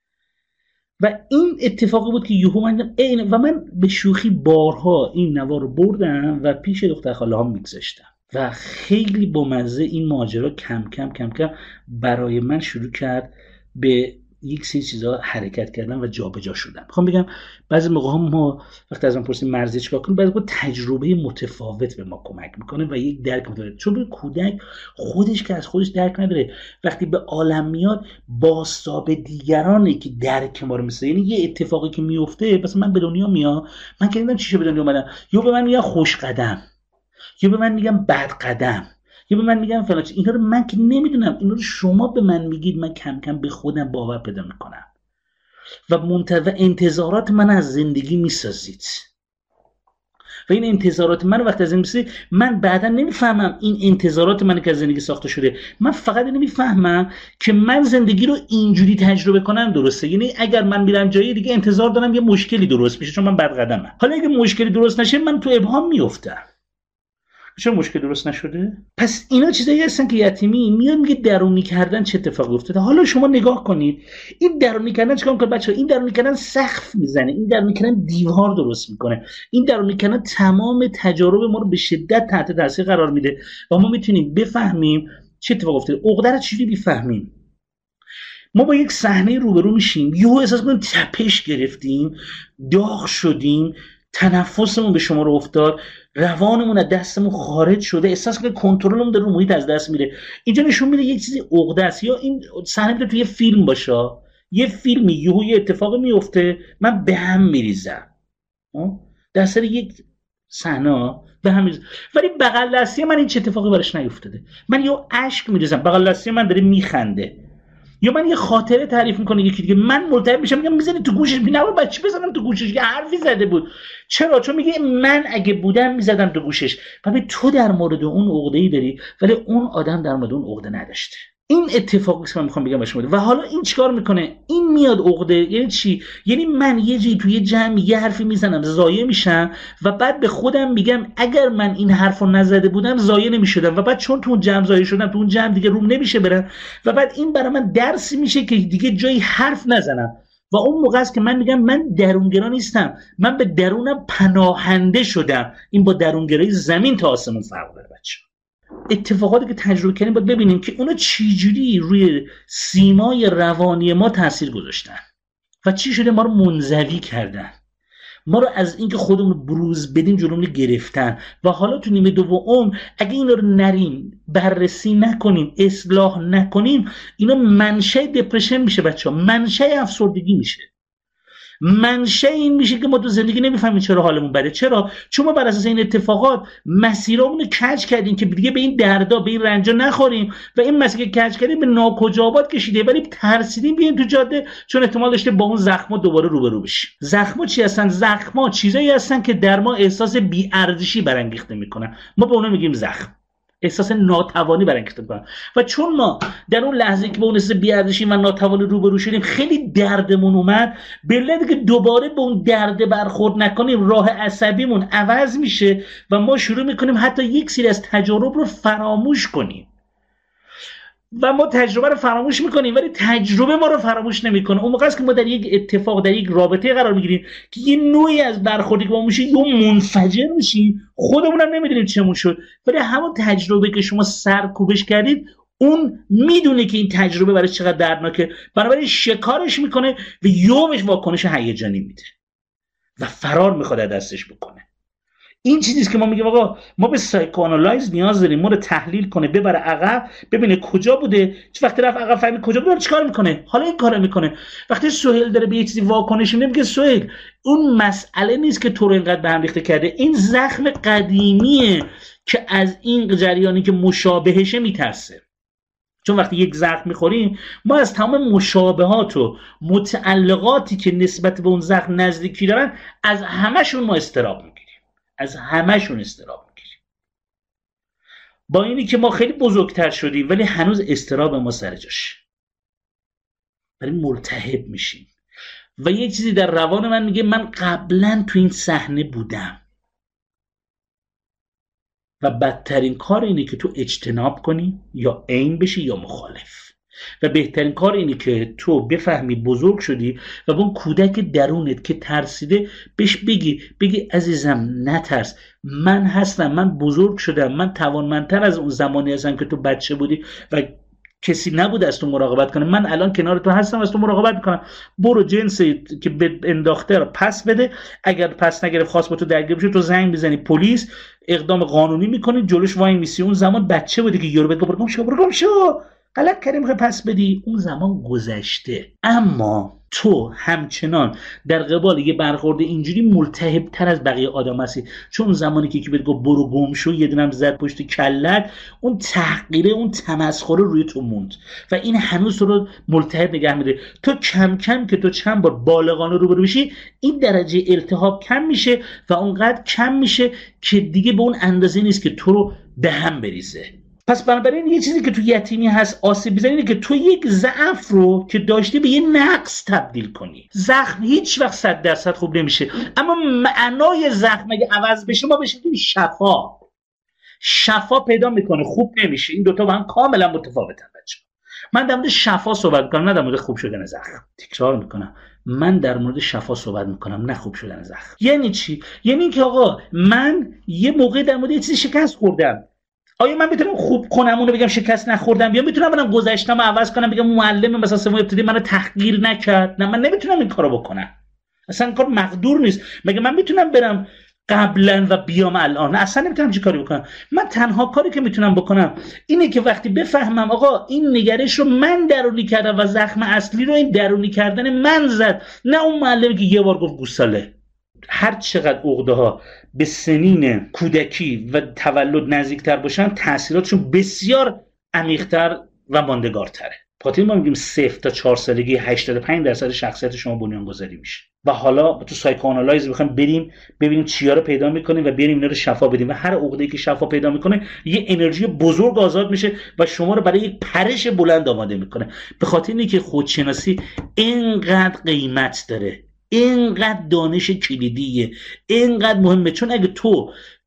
و این اتفاقی بود که یهو من و من به شوخی بارها این نوار رو بردم و پیش دختر خاله ها میگذاشتم و خیلی با مزه این ماجرا کم کم برای من شروع کرد به یک سری چیزا حرکت کردن و جابجا شدن. میخوام بگم بعضی موقع ها ما وقتی از من پرسیم مرزی چیکار کنیم، بعضی موقع تجربه متفاوت به ما کمک میکنه و یک درک متفاوت، چون به کودک خودش که از خودش درک نداره، وقتی به عالم میاد بازتاب دیگرانه که درک ما رو میسازه. یعنی یه اتفاقی که میفته، مثلا من به دنیا میام، من که نمیدونم چی به دنیا اومدم، یا به من میگن خوش قدم، یا به من میگن بد قدم، یا به من میگن فلان. اینا رو من که نمیدونم، اینا رو شما به من میگید، من کم کم به خودم باور پیدا میکنم و انتظارات من از زندگی میسازید و این انتظارات من وقتی از زندگی میسازید، من بعدا نمیفهمم این انتظارات من که از زندگی ساخته شده. من فقط نمیفهمم که من زندگی رو اینجوری تجربه کنم درسته. یعنی اگر من میرم جایی دیگه انتظار دارم یه مشکلی درست بشه چون من بد قدمم. حالا اگه مشکلی درست نشه من تو ابهام میافتم. چرا مشکل درست نشده؟ پس اینا چیزایی هستن که یتیمی میاد میگه درونی کردن چه اتفاقی افتاده. حالا شما نگاه کنید این درونی کردن چیکار میکنه بچه‌ها؟ این درونی کردن سقف میزنه، این درونی کردن دیوار درست میکنه، این درونی کردن تمام تجارب ما رو به شدت تحت تاثیر قرار میده و ما میتونیم بفهمیم چه اتفاقی افتاده. عقده رو چجوری بفهمیم؟ ما با یک صحنه روبرو میشیم، یهو احساس می‌کنیم تپش گرفتیم، داغ شدیم، تنفسمون به شما رو افتاد، روانمون از دستمون خارج شده، احساس کنید کنترلمون داره رو محیط از دست میره. اینجا نشون میده یک چیزی عقده است. یا این صحنه میتونه توی یه فیلم باشه، یه فیلمی یهو یه اتفاقی میفته من به هم میریزم در سر یک صحنه به هم میریزم، ولی بغل دستی من این چه اتفاقی براش نیفتاده. من یا اشک میریزم، بغل دستی من داره میخنده، یا من یه خاطره تعریف میکنه یکی دیگه، من ملتهب میشم میگم میزنی تو گوشش، نباید بچه بزنم تو گوشش، یه حرفی زده بود. چرا؟ چون میگه من اگه بودم میزدم تو گوشش. ببین تو در مورد اون عقده‌ای داری ولی اون آدم در مورد اون عقده نداشته. این اتفاقی که من میخوام بگم به شما. و حالا این چیکار میکنه؟ این میاد عقده. یعنی چی؟ یعنی من یه جایی توی جمع یه حرفی میزنم ضایع میشم و بعد به خودم میگم اگر من این حرفو نزده بودم ضایع نمیشدم و بعد چون تو اون جمع ضایع شدم تو اون جمع دیگه روم نمیشه برم و بعد این برای من درسی میشه که دیگه جایی حرف نزنم و اون موقع است که من میگم من درونگرا نیستم، من به درونم پناهنده شدم. این با درونگرایی زمین تا آسمون فرق داره بچه. اتفاقاتی که تجربه کردیم باید ببینیم که اونا چجوری روی سیمای روانی ما تاثیر گذاشتن و چی شده ما رو منزوی کردن، ما رو از اینکه خودمون بروز بدیم جلومون گرفتن. و حالا تو نیمه دوم اگه اینا رو نریم بررسی نکنیم، اصلاح نکنیم، اینا منشأ دپرشن میشه بچه‌ها، منشأ افسردگی میشه، منشأ این میشه که ما تو زندگی نمیفهمیم چرا حالمون بده. چرا؟ چون ما بر اساس این اتفاقات مسیرامون رو کج کردیم که دیگه به این دردا، به این رنجا نخوریم و این مسیر که کج کردیم به ناکجابات کشیده، ولی ترسیدیم بیایم تو جاده چون احتمال داشته با اون زخما دوباره روبرو بشیم. زخما چی هستن؟ زخما چیزایی هستن که در ما احساس بی‌ارزشی برانگیخته میکنن، ما به اونها میگیم زخم، احساس ناتوانی برانگیخته میکنن. و چون ما در اون لحظه که به اون احساس بی‌ارزشی و ناتوانی روبرو شدیم خیلی دردمون اومد، به علت که دوباره به اون درد برخورد نکنیم راه عصبیمون عوض میشه و ما شروع میکنیم حتی یک سری از تجارب رو فراموش کنیم. و ما تجربه رو فراموش میکنیم ولی تجربه ما رو فراموش نمیکنه. اون موقع است که ما در یک اتفاق، در یک رابطه قرار میگیریم که یه نوعی از برخوردی که با میشه یا منفجر میشیم، خودمون هم نمیدونیم چمون شد، ولی همون تجربه که شما سرکوبش کردید اون میدونه که این تجربه برای چقدر دردناکه، بنابراین شکارش میکنه و یومش واکنش هیجانی میده و فرار میخواد دستش بکنه. این چیزیست که ما میگیم آقا ما به سایکوآنالایز نیاز داریم، ما رو تحلیل کنه، ببره عقب، ببینه کجا بوده، چه وقتی رفت عقب فهمید کجا بوده، چیکار میکنه، حالا این کارو میکنه. وقتی سهیل داره به یه چیزی واکنش میده میگه سهیل اون مسئله نیست که تو رو اینقدر به هم ریخته کرده، این زخم قدیمیه که از این جریانی که مشابهشه میترسه. چون وقتی یک زخم میخوریم ما از تمام مشابهات و متعلقاتی که نسبت به اون زخم نزدیکی دارن از همشون ما اضطراب میگیریم، از همشون اضطراب میگیریم. با اینی که ما خیلی بزرگتر شدیم ولی هنوز اضطراب ما سر جاشه، ولی ملتهب میشیم. و یک چیزی در روان من میگه من قبلا تو این صحنه بودم و بدترین کار اینه که تو اجتناب کنی یا عین بشی یا مخالف، و بهترین کار اینه که تو بفهمی بزرگ شدی و با اون کودک درونت که ترسیده بهش بگی عزیزم نترس، من هستم، من بزرگ شدم، من توانمندتر از اون زمانی هستم که تو بچه بودی و کسی نبود از تو مراقبت کنه، من الان کنار تو هستم از تو مراقبت میکنم، برو جنسی که به انداخته رو پس بده، اگر پس نگرفت خواست با تو درگیر بشه تو زنگ میزنی پلیس، اقدام قانونی میکنی، جلوش وای میسی. اون زمان بچه بودی که یارو بگه برو شو غلط کردی میخوای پس بدی، اون زمان گذشته. اما تو همچنان در قبال یه برخورد اینجوری ملتهب تر از بقیه آدم هستی، چون اون زمانی که بهت گفت برو گم شو یه دونم زد پشت کلت، اون تحقیره، اون تمسخره روی تو موند و این هنوز تو رو ملتهب نگه میده. تو کم کم که تو چند بار بالغانه روبرو بشی این درجه التهاب کم میشه و اونقدر کم میشه که دیگه به اون اندازه نیست که تو رو به هم بریزه. پس بنابراین یه چیزی که تو یتیمی هست آسیب بزنی اینه که تو یک ضعف رو که داشتی به یه نقص تبدیل کنی. زخم هیچ وقت 100% خوب نمیشه، اما معنای زخم اگه عوض بشه ما بشه شفا پیدا میکنه، خوب نمیشه. این دوتا با هم کاملا متفاوتن بچه. من در مورد شفا صحبت میکنم نه در مورد خوب شدن زخم. تکرار میکنم، من در مورد شفا صحبت میکنم نه خوب شدن زخم. یعنی چی؟ یعنی که آقا من یه موقع در مورد یه چیزی شکست خوردم، آیا من میتونم خوب کنم اونو بگم شکست نخوردم، یا میتونم برم گذشتم عوض کنم بگم معلم مثلا سوم ابتدایی منو تحقیر نکرد؟ نه، من نمیتونم این کارو بکنم، اصلا این کار مقدور نیست. مگه من میتونم برم قبلا و بیام الان؟ نه، اصلا نمیتونم چه کاری بکنم. من تنها کاری که میتونم بکنم اینه که وقتی بفهمم آقا این نگرش رو من درونی کردم و زخم اصلی رو این درونی کردن من زد، نه اون معلمی که یه بار گفت گوساله. هر چقدر عقده ها به سنین کودکی و تولد نزدیکتر باشن تاثیراتشون بسیار عمیق‌تر و ماندگارتره. پاتین ما میگیم 0 تا 4 سالگی 85% شخصیت شما بنیانگذاری میشه. و حالا تو سایکوآنالایز میخوایم بریم ببینیم چیا رو پیدا میکنیم و بریم اینا رو شفا بدیم و هر عقده‌ای که شفا پیدا میکنه یه انرژی بزرگ آزاد میشه و شما رو برای یک پرش بلند آماده میکنه. به خاطر اینکه خودشناسی اینقدر قیمت داره، اینقدر دانش کلیدیه، اینقدر مهمه، چون اگه تو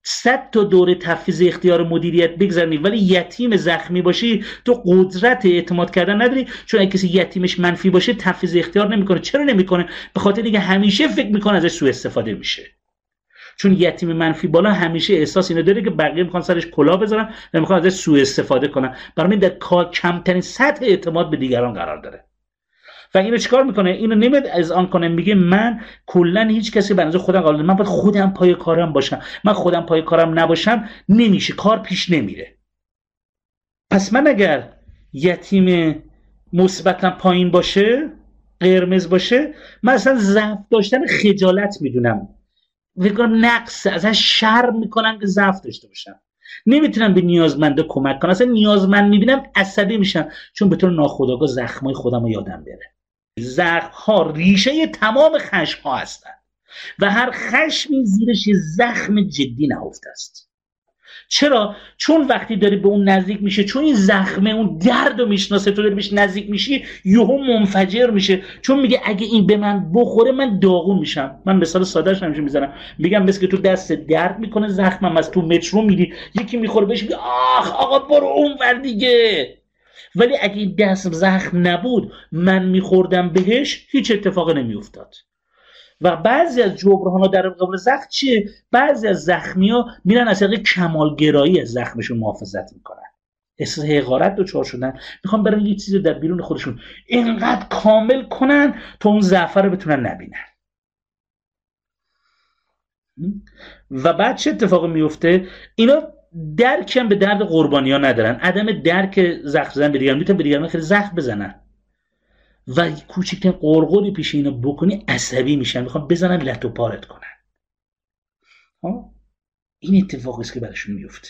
100 تا دوره تفویض اختیار مدیریت بگذرونی ولی یتیم زخمی باشی، تو قدرت اعتماد کردن نداری. چون اگه کسی یتیمش منفی باشه تفویض اختیار نمیکنه. چرا نمیکنه؟ به خاطر اینکه همیشه فکر میکنه ازش سوء استفاده میشه. چون یتیم منفی بالا همیشه احساس اینو داره که بقیه میخوان سرش کلاه بذارن و میخوان ازش سوء استفاده کنن. برای این در کمترین سطح اعتماد به دیگران قرار داره. و اینو چیکار میکنه؟ اینو نمیاد از آن کنه، میگه من کلا هیچ کسی به نظر خودم قابل، من باید خودم پای کارم باشم. من خودم پای کارم نباشم نمیشه، کار پیش نمیره. پس من اگر یتیم مثبتم پایین باشه، قرمز باشه، من اصلا ضعف داشتن خجالت میدونم، میگم نقص، ازش شرم میکنم که ضعف داشته باشم، نمیتونم به نیازمنده کمک کنم. اصلا نیازمند میبینم عصبی میشم، چون به طور ناخودآگاه زخمای خودم رو یادم بره. زخم ها ریشه تمام خشم ها هستن و هر خشمی زیرش یه زخم جدی نهفته است. چرا؟ چون وقتی داری به اون نزدیک میشه، چون این زخمه اون درد رو میشناسه، تو داری بهش نزدیک میشی، یهو منفجر میشه. چون میگه اگه این به من بخوره من داغون میشم. من مثال سادهش همیشه میزنم، میگم مثل که تو دست درد میکنه زخمم، از تو مترو میری یکی میخوره بهش میگه آخ آقا برو اون ور دیگه. ولی اگه این دست زخم نبود من میخوردم بهش، هیچ اتفاقی نمیافتاد. و بعضی از جبران‌ها در مقابل زخم چیه؟ بعضی از زخمی‌ها میرن از طریق کمالگرایی از زخمشون محافظت میکنن، احساس حقارت دچار شدن، میخوان برن یه چیزی در بیرون خودشون اینقدر کامل کنن تا اون ضعف رو بتونن نبینن. و بعد چه اتفاقی میفته؟ اینا درک هم به درد قربانی‌ها ندارن، عدم درک زخم زدن به دیگران، میتونن به دیگران خیلی زخم بزنن و کوچکترین قرقری پیش اینا بکنی عصبی میشن، میخوان بزنن لت و پارت کنن. این اتفاقی است که براشون میفته.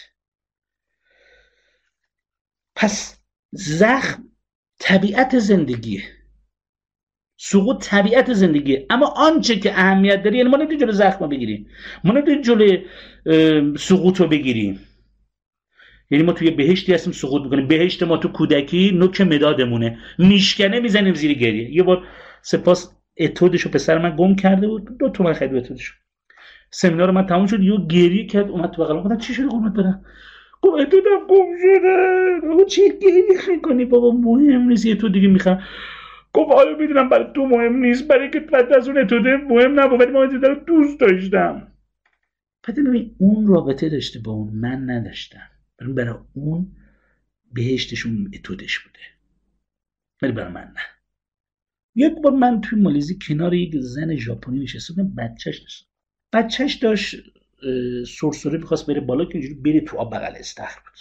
پس زخم طبیعت زندگیه، سقوط طبیعت زندگیه. اما آنچه که اهمیت داره، یعنی ما نمیتونیم جلوی زخم رو بگیریم، ما نمیتونیم جلوی سقوط رو بگیریم. یعنی ما توی بهشتی هستیم سقوط میکنیم. بهشت ما تو کودکی نوک مدادمونه، میشکنه میزنیم زیر گریه. یه بار سپاس اتودشو پسر من گم کرده بود، 2 تومن خرید اتودشو. سمینار من تموم شد، یه گریه کرد، اومد تو بغلم، گفتم چی شده قربونت برم؟ گفت اتودم گم شده. گفت چی گریه میکنی؟ بابا مهم نیست، اتود دیگه میخوام. گفت آره میدونم برای تو مهم نیست، برای که بعد از اون اتوده مهم نبود، ولی من اتود رو دوست داشتم. بعد ببین اون رابطه داشته با اون، من نداشتم. برای اون بهشتشون اتودش بوده، ولی برای من نه. یک بار من توی مالزی کنار یک زن ژاپنی نشسته بودم، بچهش داشت سرسره می‌خواست بره بالا که اینجوری بره تو آب، بغل استخر بود.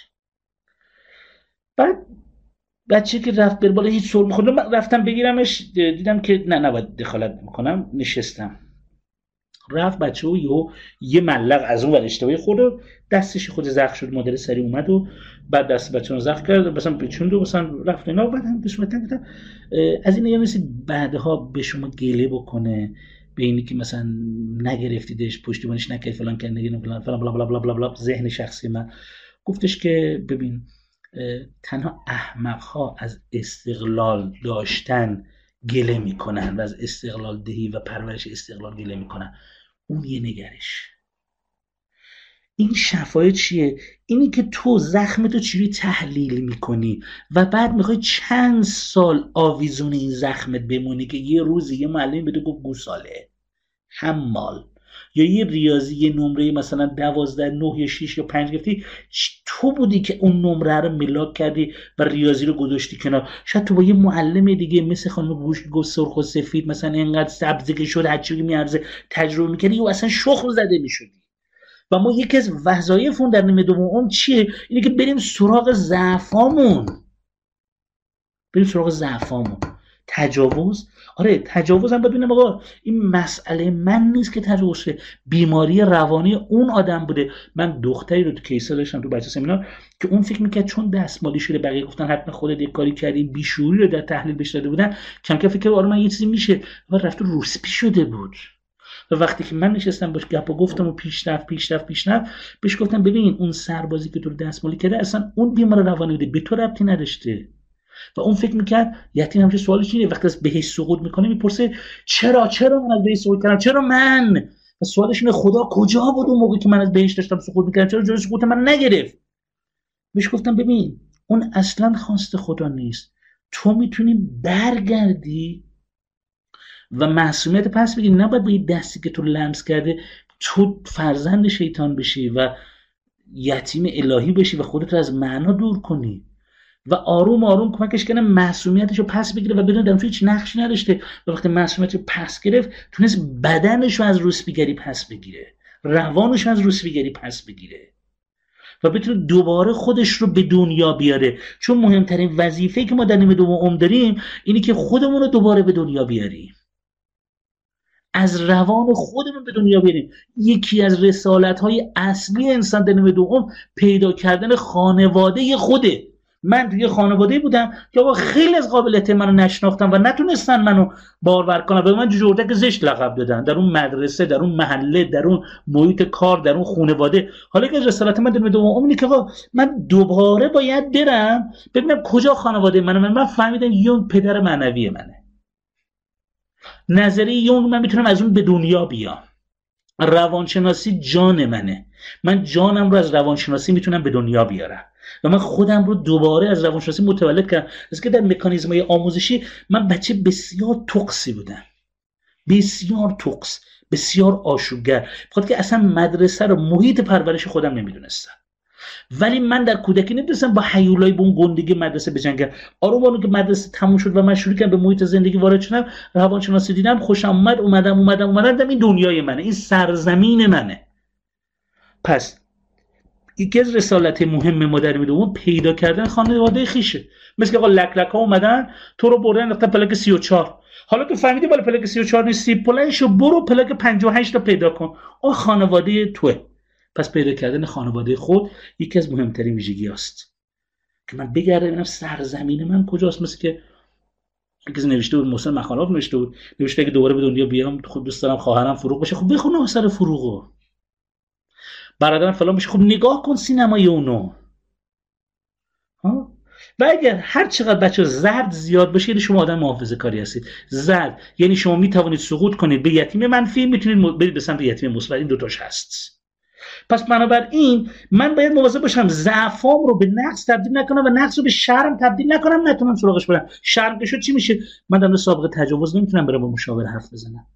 بعد بچه که رفت بره بالا هیچ سر می‌خورد، من رفتم بگیرمش، دیدم که نه نباید دخالت می‌کنم، نشستم. رفت بچه و یه ملق از اون ور اشتباهی خورد، دستش خود زخم شد. مادر سری اومد و بعد دست بچه رو زخم کرد، مثلا پیچوند و مثلا رفت اینا. بعد هم بهش گفتم از این نمی‌رسید بعدها به شما گله بکنه به اینی که مثلا نگرفتیدش، پشتیبانیش نکرد، فلان کرد، نگیریم فلان فلان بلا بلا بلا بلا. ذهن شخصی من گفتش که ببین تنها احمق‌ها از استقلال داشتن گله میکنن و از استقلال دهی و پرورش استقلال گله میکنن. اون یه نگرش. این شفای چیه؟ اینی که تو زخمتو چجوری تحلیل میکنی و بعد میخوای چند سال آویزون این زخمت بمونی که یه روزی یه معلمی بده گفت گوساله حمال، یا یه ریاضی یه نمره مثلا 12 9 یا 6 یا 5 گرفتی، تو بودی که اون نمره رو ملاک کردی و ریاضی رو گذاشتی کنار. شاید تو با یه معلم دیگه مثل خانم گوش گفت سرخ و سفید مثلا اینقدر سبزه که شد هر چیزی میارزه تجربه میکردی و اصلا شخم زده میشدی. و ما یکی از وظایفمون در نیمه دوم چیه؟ اینه که بریم سراغ ضعفامون. تجاوز، آره تجاوز هم بدونم آقا این مسئله من نیست که تجاوزه، بیماری روانی اون آدم بوده. من دختری رو تو کیسه داشتم تو بچه سمینار که اون فکر میکرد چون دستمالی شده بقیه گفتن حتما خودت یک کاری کردی، بیشوری رو در تحلیل بهش داده بودن، کم کم فکر آره من یه چیزی میشه و رفت روسپی شده بود. و وقتی که من نشستم باش گپ و گفتم و پیشرفت بهش گفتم ببین اون سربازی که تو رو دستمالی کرده اصلا اون بیمار روانی بوده، به تو ربطی نداشته. و اون فکر میکرد یتیم همیشه سوالش اینه وقتی از بهش سقوط میکنه میپرسه چرا من از بهش سقوط کردم، چرا من و سوالش اینه خدا کجا بود اون موقع که من از بهشت داشتم سقوط میکردم، چرا جلوی سقوط من نگرفت؟ بهش گفتم ببین اون اصلا خواست خدا نیست، تو میتونی برگردی و معصومیت پس بگیری، نباید با این دستی که تو لمس کرده تو فرزند شیطان بشی و یتیم الهی بشی و خودت رو از معنا دور کنی و آروم آروم کمکش کنه معصومیتش رو پس بگیره و بدون در هیچ نقشی نداشته و وقتی معصومیتش رو پس گرفت تونست بدنش رو از روسپیگری پس بگیره، روانش رو از روسپیگری پس بگیره و بتونه دوباره خودش رو به دنیا بیاره. چون مهمترین وظیفه‌ای که ما در نیمه دوم داریم اینی که خودمون رو دوباره به دنیا بیاریم، از روان خودمون به دنیا بیاریم. یکی از رسالت‌های اصلی انسان در نیمه دوم پیدا کردن خانواده خوده. من توی خانواده بودم که آقا خیلی از قابلیت منو نشناختن و نتونستن منو بارور کنن، به من جوجردک زشت لقب دادن در اون مدرسه، در اون محله، در اون محیط کار، در اون خانواده. حالا که رسالت من در نیمه دوم اینه که آقا من دوباره باید برم ببینم کجا خانواده منه. من فهمیدم یون پدر معنوی منه، نظریه یونگ من میتونم از اون به دنیا بیام، روانشناسی جان منه، من جانم رو از روانشناسی میتونم به دنیا بیارم و من خودم رو دوباره از روانشناسی متولد کردم. از که در مکانیزم‌های آموزشی من بچه بسیار تقصی بودم، بسیار تقص، بسیار آشوبگر، بخاطر که اصلا مدرسه رو محیط پرورش خودم نمیدونستم. ولی من در کودکی نمیدونستم با هیولای به اون گندگی مدرسه بجنگم. آروم که مدرسه تموم شد و من شروع کردم به محیط زندگی وارد شدم، روانشناسی دیدم، خوشم اومد، اومدم این دنیای منه، این سرزمین منه. پس یکی از رسالت مهم ما در نیمه دوم پیدا کردن خانواده خویشه. مثل که آقا لک‌لک‌ها اومدن تو رو بردن رفتن پلاک 34، حالا تو فهمیدی بالا پلاک 34 نیستی، پلنشو برو پلاک 58 تا پیدا کن، اون خانواده توئه. پس پیدا کردن خانواده خود یکی از مهمترین ویژگی است که من بگردم ببینم سرزمین من کجاست. مثل که یکی نوشته بود، محسن مخالف نوشته که دوباره به دنیا بیام خود دوست دارم خواهرم فروغ باشه. خب بخون اثر فروغو، برادرم فلان بشه. خب نگاه کن سینمای اونو. و اگر هر چقدر بچه زرد زیاد باشه یعنی شما آدم محافظه‌کاری هستید. زرد یعنی شما میتوانید سقوط کنید به یتیم منفی، میتونید برید به سمت یتیم مثبت. این دو تاش هست. پس بنابراین من باید مواظب باشم ضعفام رو به نقص تبدیل نکنم و نقص رو به شرم تبدیل نکنم، نتونم سراغش برم. شرم که شد چی میشه؟ من در سابقه تجاوز نمیتونم برم با مشاور حرف بزنم.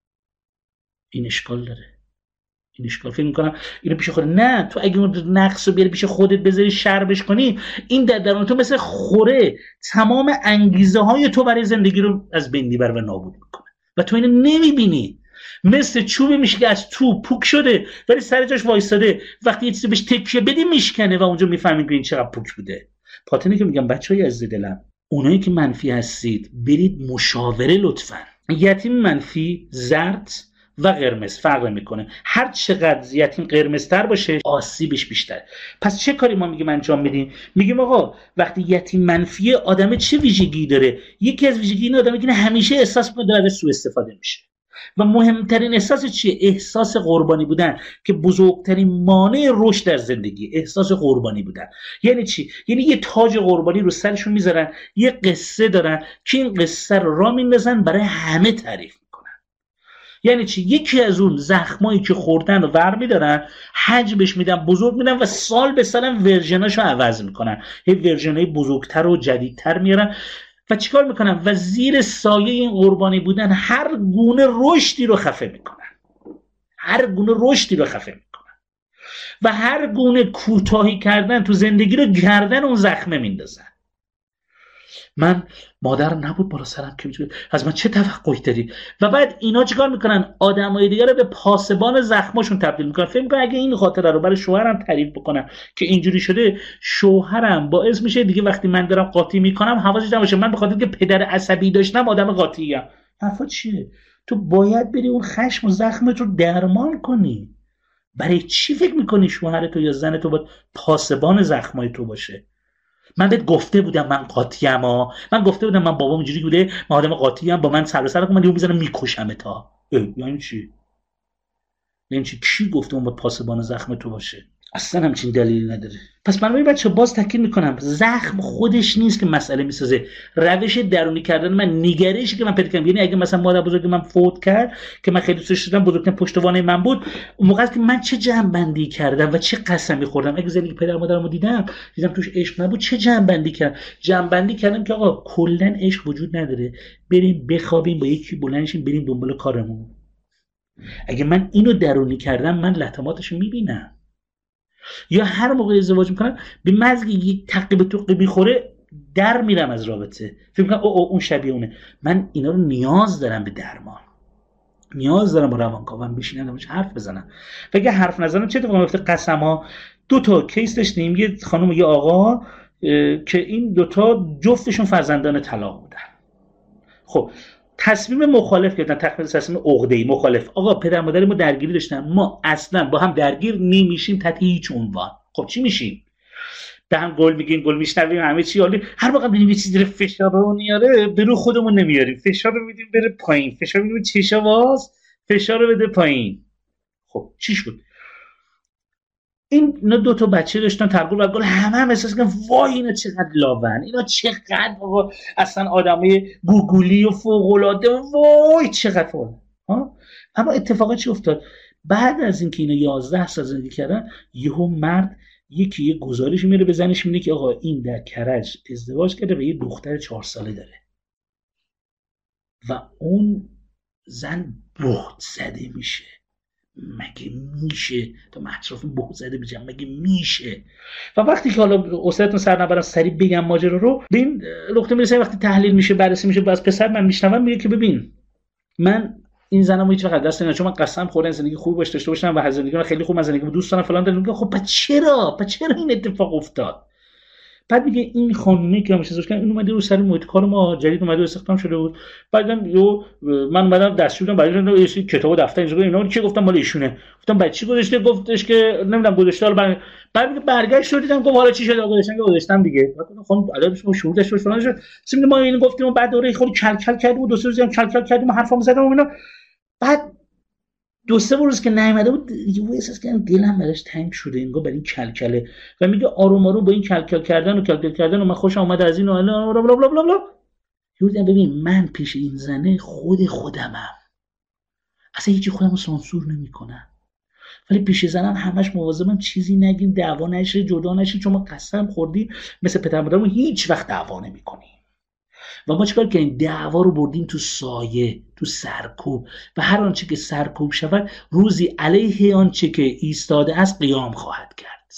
این اشکال داره. این اشکال فکر میکنم اینو پیش خودت، نه تو اگه اون نقص رو بیاری پیش خودت بذاری شرمش کنی، این در درون تو مثل خوره تمام انگیزه های تو برای زندگی رو از بین میبره و نابود میکنه و تو اینو نمیبینی. مثل چوبی میشه که از تو پوک شده ولی سر جاش وایساده، وقتی یه چیزی بهش تکیه بدی میشکنه و اونجا میفهمید که این چقدر پوک بوده. خاطر که میگم بچهای عزیز دلم، اونایی که منفی هستید برید مشاوره لطفا. یتیم منفی زرد و قرمز فرق میکنه، هر چقدر یتیم قرمزتر باشه آسیبش بیشتره. پس چه کاری ما میگیم انجام میدیم؟ میگیم آقا وقتی یتیم منفی آدم چه ویژگی داره؟ یکی از ویژگی این آدمه که همیشه احساس میکنه داره سوء استفاده میشه و مهمترین احساس چیه؟ احساس قربانی بودن، که بزرگترین مانع رشد در زندگی احساس قربانی بودن. یعنی چی؟ یعنی یه تاج قربانی رو سرشون میذارن، یه قصه دارن که این قصه رو را میندازن برای همه تعریف میکنن. یعنی چی؟ یکی از اون زخمایی که خوردن رو ور میدارن، حجمش میدن، بزرگ میدن و سال به سال ورژناشو عوض میکنن، یه ورژنای بزرگتر و جدیدتر میارن و چیکار میکنن؟ و زیر سایه این قربانی بودن هر گونه رشدی رو خفه میکنن، هر گونه رشدی رو خفه میکنن و هر گونه کوتاهی کردن تو زندگی رو گردن اون زخمه میندازن. من مادر نبود بالا سرم که از من چه توقعی داری؟ و بعد اینا چیکار میکنن؟ آدمای دیگه رو به پاسبان زخماشون تبدیل میکنن. فکر میکنن اگه این خاطره رو برای شوهرم تعریف بکنم که اینجوری شده، شوهرم باعث میشه دیگه وقتی من دارم قاطی میکنم حواسش نباشه من به خاطر که پدر عصبی داشتم آدم قاطیم. حرفا چیه؟ تو باید بری اون خشم و زخمت رو درمان کنی. برای چی فکر میکنی شوهر تو یا زن تو باید پاسبان زخمای تو باشه؟ من بهت گفته بودم من قاطیم من گفته بودم من بابام اینجوری بوده، من آدم قاطیم، با من سر به سر من میذارم میکشم تا. یعنی چی؟ یعنی چی؟ کی گفته اون با پاسبان زخم تو باشه؟ اصلا همچین دلیلی نداره. پس من بچه باز تاکید میکنم زخم خودش نیست که مسئله میسازه، روش درونی کردن من، نگرشی که من پیدا کردم. یعنی اگه مثلا مادر بزرگ من فوت کرد که من خیلی دوستش داشتم، بزرگترین پشتوانه من بود، اون موقع که من چه جمع‌بندی کردم و چه قسمی خوردم. اگه زندگی پدر مادرمو دیدم توش عشق نبود، چه جمع‌بندی کردم که آقا کلا عشق وجود نداره، بریم بخوابیم با یکی بلند شیم بریم دنبال کارمون. اگه من اینو درونی کردم من لطماتشو میبینم. یا هر موقع ازدواج میکنم به مزگ یک تقی توقی میخوره در میرم از رابطه، فکر میکنم اون شبیه اونه. من اینا رو نیاز دارم به درمان، نیاز دارم با روانکاوم بشینم حرف بزنم. و اگه حرف نزنم چه اتفاقی میفته؟ قسم ها. 2 کیس داشتیم، یه خانم و یه آقا که این 2 جفتشون فرزندان طلاق بودن. خب تصمیم مخالف گرفتن، تصمیم عقده‌ای مخالف. آقا پدر مادر ما درگیری داشتن، ما اصلا با هم درگیر نمیشیم تحت هیچ عنوان. خب چی میشیم؟ به هم گل میگیم، گل میشنویم، همه چی عالی. هر موقع ببینیم یه چیزی فشار رو میاره به رو خودمون نمیاریم، فشار رو میدیم بره پایین، فشار میدیم چشا باز، فشار رو بده پایین. خب چی شد؟ این 2 بچه داشتن ترگل و گل، همه احساس کردن وای اینا چقدر لاون، اینا چقدر بابا اصلا آدمای گوگولی و فوق العاده، وای چقدر فوق. اما اتفاقا چی افتاد؟ بعد از اینکه اینا 11 سال زندگی کردن، یهو مرد یه گزارش میره به زنش میگه که آقا این در کرج ازدواج کرده و یه دختر 4 ساله داره. و اون زن بهت زده میشه، مگه میشه تا اطراف بهت زده بشم؟ مگه میشه؟ و وقتی که حالا استادتون سر نبرم سریع بگم ماجرا رو، به این نقطه میرسه وقتی تحلیل میشه بررسی میشه، باز پسر من میشنوم میگه که ببین من این زنمو هیچ وقت دست نمیدم، چون من قسم خوردم زندگی خوبی باش داشته باشم و زندگی من خیلی خوب، من زندگیمو دوست دارم فلان. میگه خب پس چرا این اتفاق افتاد؟ بعد میگه این خانومی که همش ازش کردن، این اومده رو سر محیط کار ما جدید اومده استخدام شده بود. بعدم من اومدم دستور دادم برای یه کتاب و دفتر اینجا اینا رو چه گفتم مال ایشونه. گفتم بعد چی گذاشته؟ گفتش که نمیدونم گذاشته. حالا بعد برگشت شد دیدم گفت حالا چی شد؟ گذاشتم دیگه. بعد خانم علاوه بر شروع داشت فلان شد. سیمون ما اینو گفتیم بعد دوره خود کل کردیم و 2 روزی هم کل کردیم و حرفامو زدم و اینا. بعد 2-3 روز که نیومده بود یه احساس کردم دلم براش تنگ شده انگار برای این کلکله. و میگه آروم آروم با این کلکل کردن و من خوشم اومد از این و بلا بلا بلا بلا. یادم ببین من پیش این زنه خودمم، اصلا هیچی خودمو سانسور نمیکنم، ولی پیش زنم همش مواظبم چیزی نگیم، دعوا نشه، جدا نشه، چون ما قسم خوردیم مثل پدر مادرمون هیچ وقت دعوا نمیکنیم. و ما چیکار کردیم؟ دعوا رو بردیم تو سایه، تو سرکوب، و هر آنچه که سرکوب شود روزی علیه آنچه که ایستاده است قیام خواهد کرد.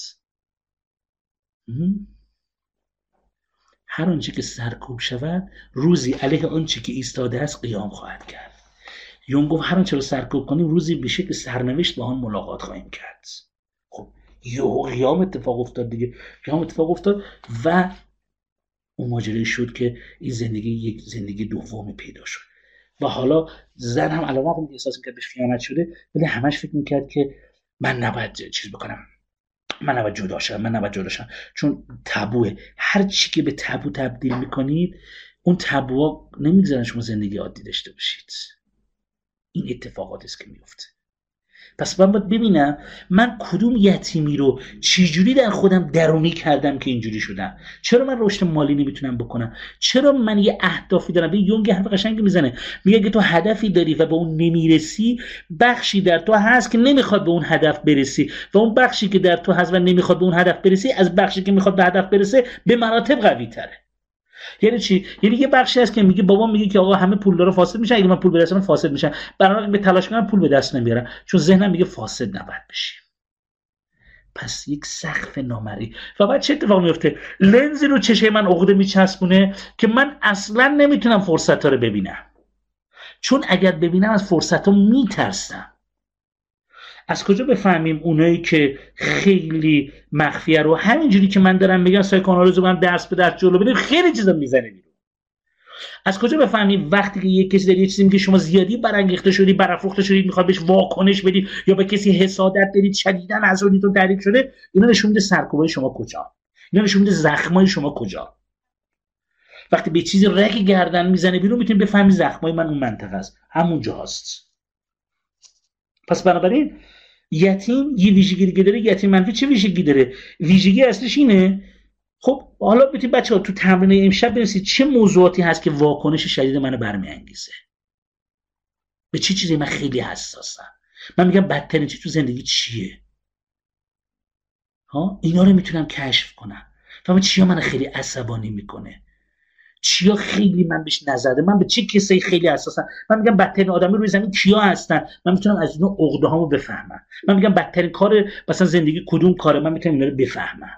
هر آنچه که سرکوب شود روزی علیه آنچه که ایستاده است قیام خواهد کرد. یون گفت هر آنچه رو سرکوب کنیم روزی به شکل سرنوشت با آن ملاقات خواهیم کرد. خب قیام اتفاق افتاد دیگه، قیام اتفاق افتاد و اون ماجرایی شد که این زندگی یک زندگی دومی پیدا شد. و حالا زن هم علاوه بر اینکه احساس می‌کرد بهش خیانت شده، ولی همش فکر می‌کرد که من نباید چیز بکنم، من نباید جدا شم، چون تابوه. هر چی که به تابو تبدیل می‌کنید اون تابوها نمی‌گذارن شما زندگی عادی داشته باشید. این اتفاقاتی است که میفته. پس من باید ببینم من کدوم یتیمی رو چجوری در خودم درونی کردم که اینجوری شدم. چرا من رشد مالی نمیتونم بکنم؟ چرا من یه اهدافی دارم؟ به یونگ حرف قشنگی میزنه، میگه که تو هدفی داری و به اون نمیرسی، بخشی در تو هست که نمیخواد به اون هدف برسی، و اون بخشی که در تو هست و نمیخواد به اون هدف برسی از بخشی که میخواد به هدف برسه به مراتب قوی تره. یعنی چی؟ یعنی یه بخشی هست که میگه بابا میگه که آقا همه پولدارا فاسد میشن، اگه من پول برسم فاسد میشن، برای به تلاش کنم پول به دست نمیارم، چون ذهنم میگه فاسد نباید بشی. پس یک سقف نامری. و بعد چه اتفاقی میفته؟ لنزی رو چشه من عقده میچسبونه که من اصلا نمیتونم فرصت‌ها رو ببینم، چون اگر ببینم از فرصت‌ها میترسم. از کجا بفهمیم اونایی که خیلی مخفیه رو همینجوری که من دارم میگم سایکوآنالیز رو درس به درس جلو بدیم خیلی چیزا میزنه بیرون؟ از کجا بفهمیم وقتی که یک کسی داره یه چیزی میگه شما زیادی برانگیخته شدید، برافروخته شدید، میخواد بهش واکنش بدید یا به کسی حسادت دارید، شدیداً عصبانیتون تحریک شده؟ اینا نشون میده سرکوبای شما کجا، اینا نشون میده زخمای شما کجا. وقتی به چیزی رگ گردن میزنه بیرون میتونید بفهمید زخمای من اون منطقه است، همونجا هست. پس بنابراین یتیم یه ویژگی دیگه داره. یتیم منفی چه ویژگی داره؟ ویژگی اصلیش اینه. خب حالا ببینید بچه‌ها تو تمرین امشب بنویسید چه موضوعاتی هست که واکنش شدید منو برمی‌انگیزه. به چه چیزی من خیلی حساسم. من میگم بدترین چیز تو زندگی چیه؟ اینا رو میتونم کشف کنم. فهمم چیا من خیلی عصبانی میکنه، چیا خیلی من بهش نزده، من به چه کسایی خیلی حساسم. من میگم بدترین آدمی روی زمین کیا هستن، من میتونم از اینا عقده هامو بفهمم. من میگم بدترین کار مثلا زندگی کدوم کاره، من میتونم اینا رو بفهمم.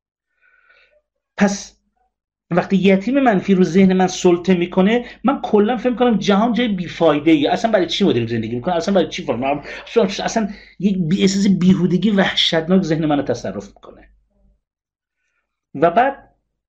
پس وقتی یتیم منفی رو ذهن من سلطه میکنه، من کلا فکر میکنم جهان جای بیفایده ای. اصلا برای چی ما داریم زندگی میکنیم؟ اصلا برای چی اصلا یک احساس بیهودگی وحشتناک ذهن منو تصرف میکنه. و بعد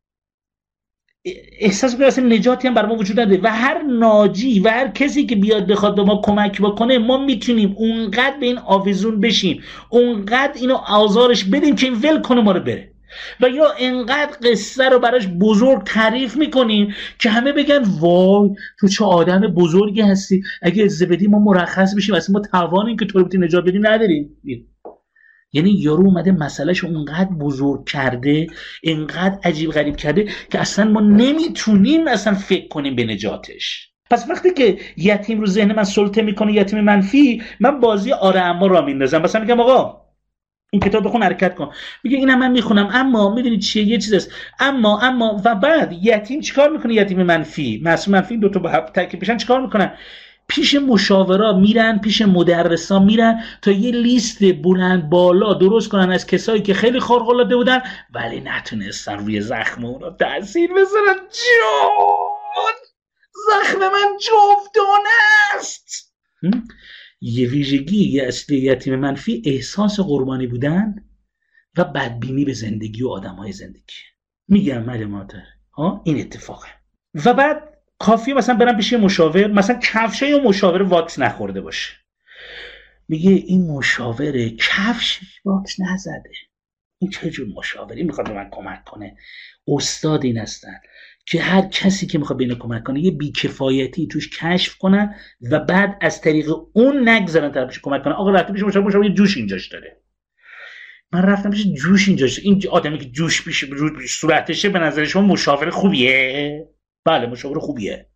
احساس میکنم اصلا نجاتی هم برای ما وجود نداره و هر ناجی و هر کسی که بیاد بخواد به ما کمک بکنه، ما میتونیم اونقدر به این آویزون بشیم، اونقدر اینو آزارش بدیم که این ول کنه ما رو بره، و یا انقدر قصه رو براش بزرگ تعریف میکنیم که همه بگن وای تو چه آدم بزرگی هستی، اگه اجازه بدی ما مرخص بشیم، اصلا ما توان این که تو رو بتونیم نجات بدیم نداریم. یعنی یارو اومده مسئلهش اونقدر بزرگ کرده، اینقدر عجیب غریب کرده که اصلا ما نمیتونیم اصلا فکر کنیم به نجاتش. پس وقتی که یتیم رو ذهن من سلطه میکنه، یتیم منفی، من بازی آره اما را میندازم. مثلا میگم آقا این کتاب بخون حرکت کن، میگه اینم من میخونم اما میدونی چیه، یه چیز است اما و بعد یتیم چیکار میکنه؟ یتیم منفی، معصوم منفی، دو تا با هم ترکیب بشن چیکار میکنن؟ پیش مشاورا میرن، پیش مدرسا میرن تا یه لیست بلند بالا درست کنن از کسایی که خیلی خارق العاده بودن ولی نتونستن روی زخم اونا تاثیر بذارن. جون زخم من جاودانه است. یه ویژگی اصلی یتیم منفی احساس قربانی بودن و بدبینی به زندگی و آدمای زندگی. میگم معلوماته این اتفاقه. و بعد کافیه مثلا برم پیش مشاور، مثلا کفشای اون مشاور واکس نخورده باشه، میگه این مشاور کفش واکس نزده، این چه جور مشاوری میخواد به من کمک کنه؟ استاد این هستن که هر کسی که میخواد به این کمک کنه یه بیکفایتی توش کشف کنن و بعد از طریق اون نگذارن طرفش کمک کنن. آقا رفتی پیش مشاور یه جوش اینجاش داره، من رفتم پیش جوش اینجاش، این آدمی که جوش پیش صورتشه به نظر شما مشاور خوبیه؟ بله مشاور خوبیه.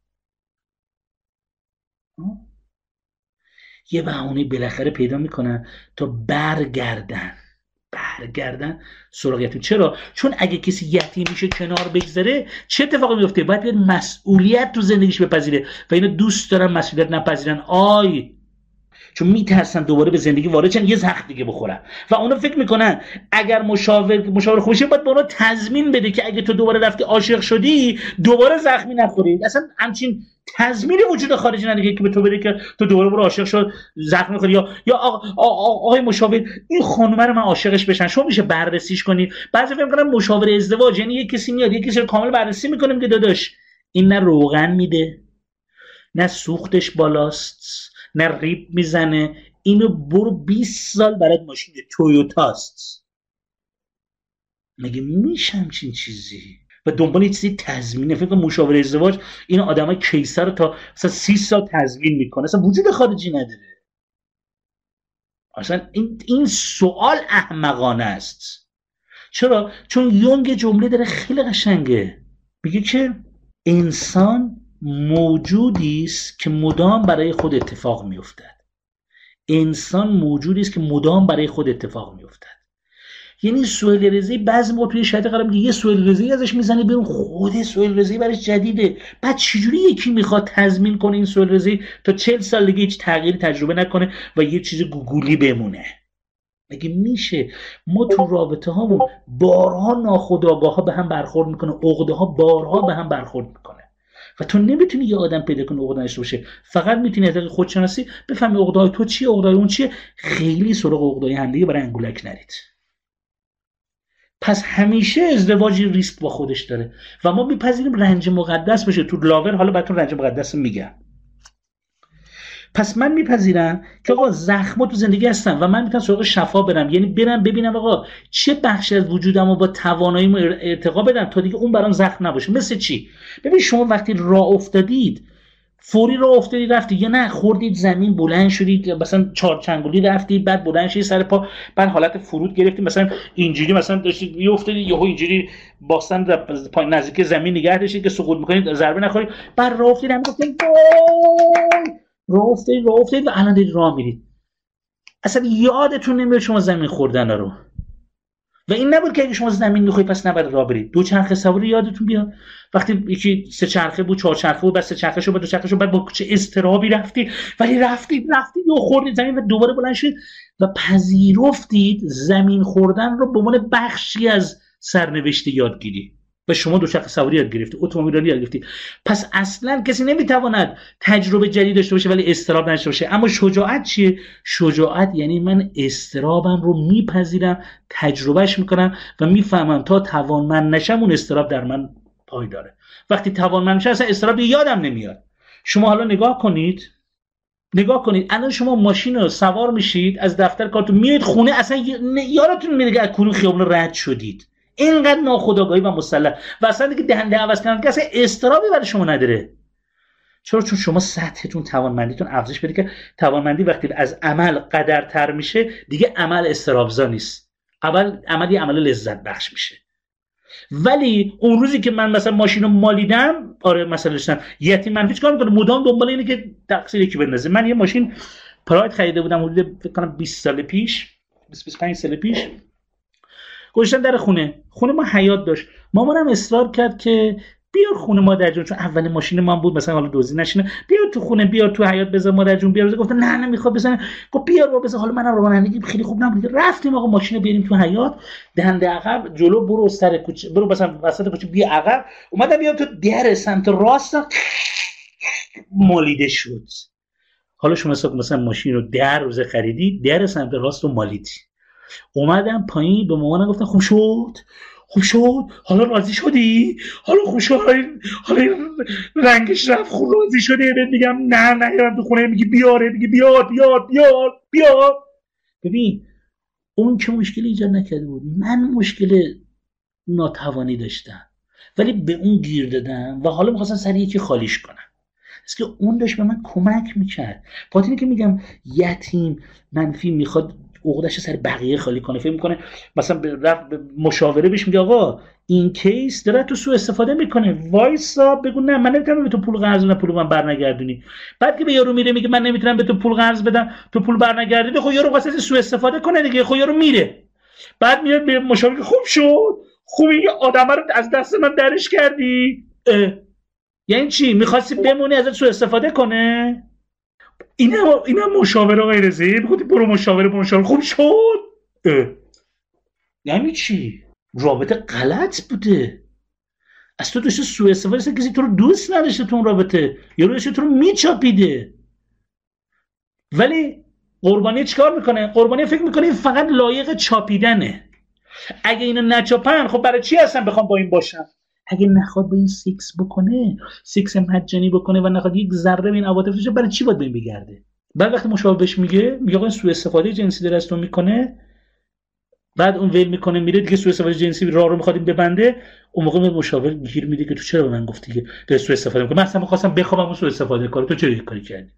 یه بهونه بالاخره پیدا میکنن تا برگردن سراغ یتیم. چرا؟ چون اگه کسی یتیم میشه کنار بگذاره چه اتفاقی میفته؟ باید بیاد مسئولیت تو زندگیش بپذیره و اینا دوست دارن مسئولیت نپذیرن. چون میترسن دوباره به زندگی وارد شن، یه زخم دیگه بخورن و اونا فکر میکنن اگر مشاور خوبشه باید به اونا تضمین بده که اگه تو دوباره رفتی عاشق شدی دوباره زخمی نخوری. اصلا همچین تضمینی وجود خارجی نداره که به تو بده که تو دوباره برو عاشق شد زخم میخوری. یا آقای مشاور این خانومه رو من عاشقش بشم، شما میشه بررسیش کنی؟ بعضی فکر میکنن مشاور ازدواج یعنی یه کسی میاد یه کسی رو کامل بررسی میکنه میگه داداش این نه روغن میده، نه سوختش بالاست، نه ریب میزنه، اینو برو 20 سال برات ماشین تویوتاست. مگه میشه همچین چیزی؟ و دنبال یه چیزی تضمینه. فکر کنم مشاور ازدواج این آدمای کیسر رو تا مثلا 30 سال تضمین میکنه، اصلا وجود خارجی نداره. اصلا این سوال احمقانه است. چرا؟ چون یونگ جمله داره خیلی قشنگه، میگه که انسان موجودی است که مدام برای خود اتفاق میافتد. انسان موجودی است که مدام برای خود اتفاق میافتد. یعنی سهیل رضایی بعضی موقع توی شهادت قرار میگه یه سهیل رضایی ازش میزنه بیرون، خود سهیل رضایی برایش جدیده. بعد چجوری یکی میخواد تضمین کنه این سهیل رضایی تا 40 سال دیگه هیچ تغییری تجربه نکنه و یه چیز گوگولی بمونه؟ مگه میشه؟ ما تو رابطه هامون بارها ناخودآگاه ها به هم برخورد میکنه، عقده ها بارها به هم برخورد میکنه و تو نمیتونی یه آدم پیدا کنی عقده داشته باشه. فقط میتونی از طریق خودشناسی بفهمی عقده تو چیه، عقده اون چیه. خیلی سراغ عقده هم دیگه برای انگولک نرید. پس همیشه ازدواج ریسک با خودش داره و ما میپذیریم رنج مقدس بشه. تو لاور حالا براتون رنج مقدس میگم. پس من میپذیرم که آقا زخما تو زندگی هستن و من میتونم سراغ شفا برم، یعنی برم ببینم آقا چه بخشی از وجودمو با تواناییمو ارتقا بدم تا دیگه اون برام زخم نباشه. مثل چی؟ ببین شما وقتی راه افتادید فوری راه افتادی رفتی، یا نه خوردید زمین بلند شدید مثلا چهارچنگولی رفتید بعد بلند شدید سر پا بعد حالت فرود گرفتید مثلا اینجوری مثلا داشتید میافتادید یهو اینجوری باستن پایین نزدیک زمین نگه داشتید که سقوط میکنید ضربه نخورید بعد راه افتادید هم گفتید راه افتادید و الان دارید راه میرید. اصلا یادتون نمیاد شما زمین خوردن رو. و این نبود که اگه شما زمین میخوای پس نباید راه برید. دو چرخه سواری یادتون بیاد وقتی یکی سه چرخه بود چهار چرخه بود بعد سه چرخه شد بعد دو چرخه شد بعد با چه اضطرابی رفتید ولی رفتید و خوردید زمین و دوباره بلند شدید و پذیرفتید زمین خوردن رو به عنوان بخشی از سرنوشت یادگیری و شما دو چرخه سواری یاد گرفتید، اتومبیل رانی یاد گرفتید. پس اصلا کسی نمیتواند تجربه جدید داشته باشه ولی اضطراب نداشته باشه. اما شجاعت چیه؟ شجاعت یعنی من اضطرابم رو میپذیرم، تجربهش میکنم و میفهمم تا توانمند نشم اون اضطراب در من پای داره. وقتی توانمند میشم اصلا اضطراب یادم نمیاد. شما حالا نگاه کنید الان شما ماشین رو سوار میشید از دفتر کارتون میاد خونه اصلا یادتون میاد که از کدوم خیابون رد شدید. اینقدر ناخودآگاهی و مسلط و اصلا دیگه دهنده عوض کردن که اصلا اضطرابی برای شما نداره. چرا؟ چون شما سطحتون توانمندیتون افزایش پیدا کرد. توانمندی وقتی از عمل قدرتر میشه دیگه عمل اضطرابزا نیست، عملی عمل لذت بخش میشه. ولی اون روزی که من مثلا ماشینو مالیدم مثلا داشتم یتیم منفی چیکار میکنه؟ مدام دنبال اینه که تقصیر کی بندازه. من یه ماشین پراید خریده بودم حدود فکر کنم 20 سال پیش 25 سال پیش. گذاشتم در خونه ما حیاط داشت. مامانم اصرار کرد که بیار خونه مادر جون، چون اولین ماشین ما بود مثلا حالا دزدی نشینه، بیار تو خونه، بیار تو حیاط بذار مادر جون بیار. گفتم نه نمیخواد بزنه. گفت بیار بذار. حالا منم رانندگی خیلی خوب نبود. رفتیم آقا ماشین رو بیاریم تو حیاط، دنده عقب جلو برو سر کوچه برو مثلا وسط کوچه بیا عقب. اومدم بیام تو در سمت راست مالیده شد. حالا شما مثلا ماشین رو 10 روز خریدی، در سمت راست رو مالیدی. اومدم پایین به مامانم گفتم خوب شد حالا راضی شدی؟ حالا خوب شد؟ حالا رنگش رفت خوب راضی شدی؟ میگم نه یادم تو خونه میگی بیاره، میگی بیار. ببین اون که مشکلی ایجاد نکرده بود، من مشکل ناتوانی داشتم ولی به اون گیر دادم و حالا میخواستم سر یکی خالیش کنم. از که اون داشت به من کمک میکرد. خاطر که میگم یتیم منفی میخواد عقده‌اش سر بقیه خالی کنه، فکر میکنه مثلا به مشاوره بهش میگه آقا این کیس داره تو سوء استفاده میکنه، وایسا بگو نه من نمیتونم به تو پول قرض بدم، پولو من برنگردونی. بعد که به یارو میره میگه من نمیتونم به تو پول قرض بدم، تو پول برنگردونی، خب یارو واسه سوء استفاده کنه دیگه، خب یارو میره. بعد میاد به مشاور خوب شد، خوبی این آدمه رو از دست من درش کردی. یعنی چی؟ می‌خواستی بمونی ازت سوء استفاده کنه؟ اینا مشاوره غیر رضایی. میگفتی برو مشاوره خوب شد. یعنی چی؟ رابطه غلط بوده. از تو داشته سوء استفاده، کسی تو رو دوست نداشته تو اون رابطه، یارو داشته تو رو میچاپیده. ولی قربانی چیکار میکنه؟ قربانی فکر میکنه این فقط لایق چاپیدنه. اگه اینو نچاپن خب برای چی اصلا بخوام با این باشم؟ اگه نخواد با این سکس بکنه، سکس مجانی بکنه و نخواد یک ذره به این عواطف بشه، برای چی باید به این بگرده؟ بعد وقتی مشاور بهش میگه آقا سوء استفاده جنسی داره از تو میکنه، بعد اون ول میکنه میره دیگه، سوء استفاده جنسی راه رو میخواد ببنده، اون موقع مشاور گیر میده که تو چرا به من گفتی که داره سوء استفاده میکنه؟ من اصلا میخواستم بخوابم اون سوء استفاده کنه، تو چرا این کاری کردی؟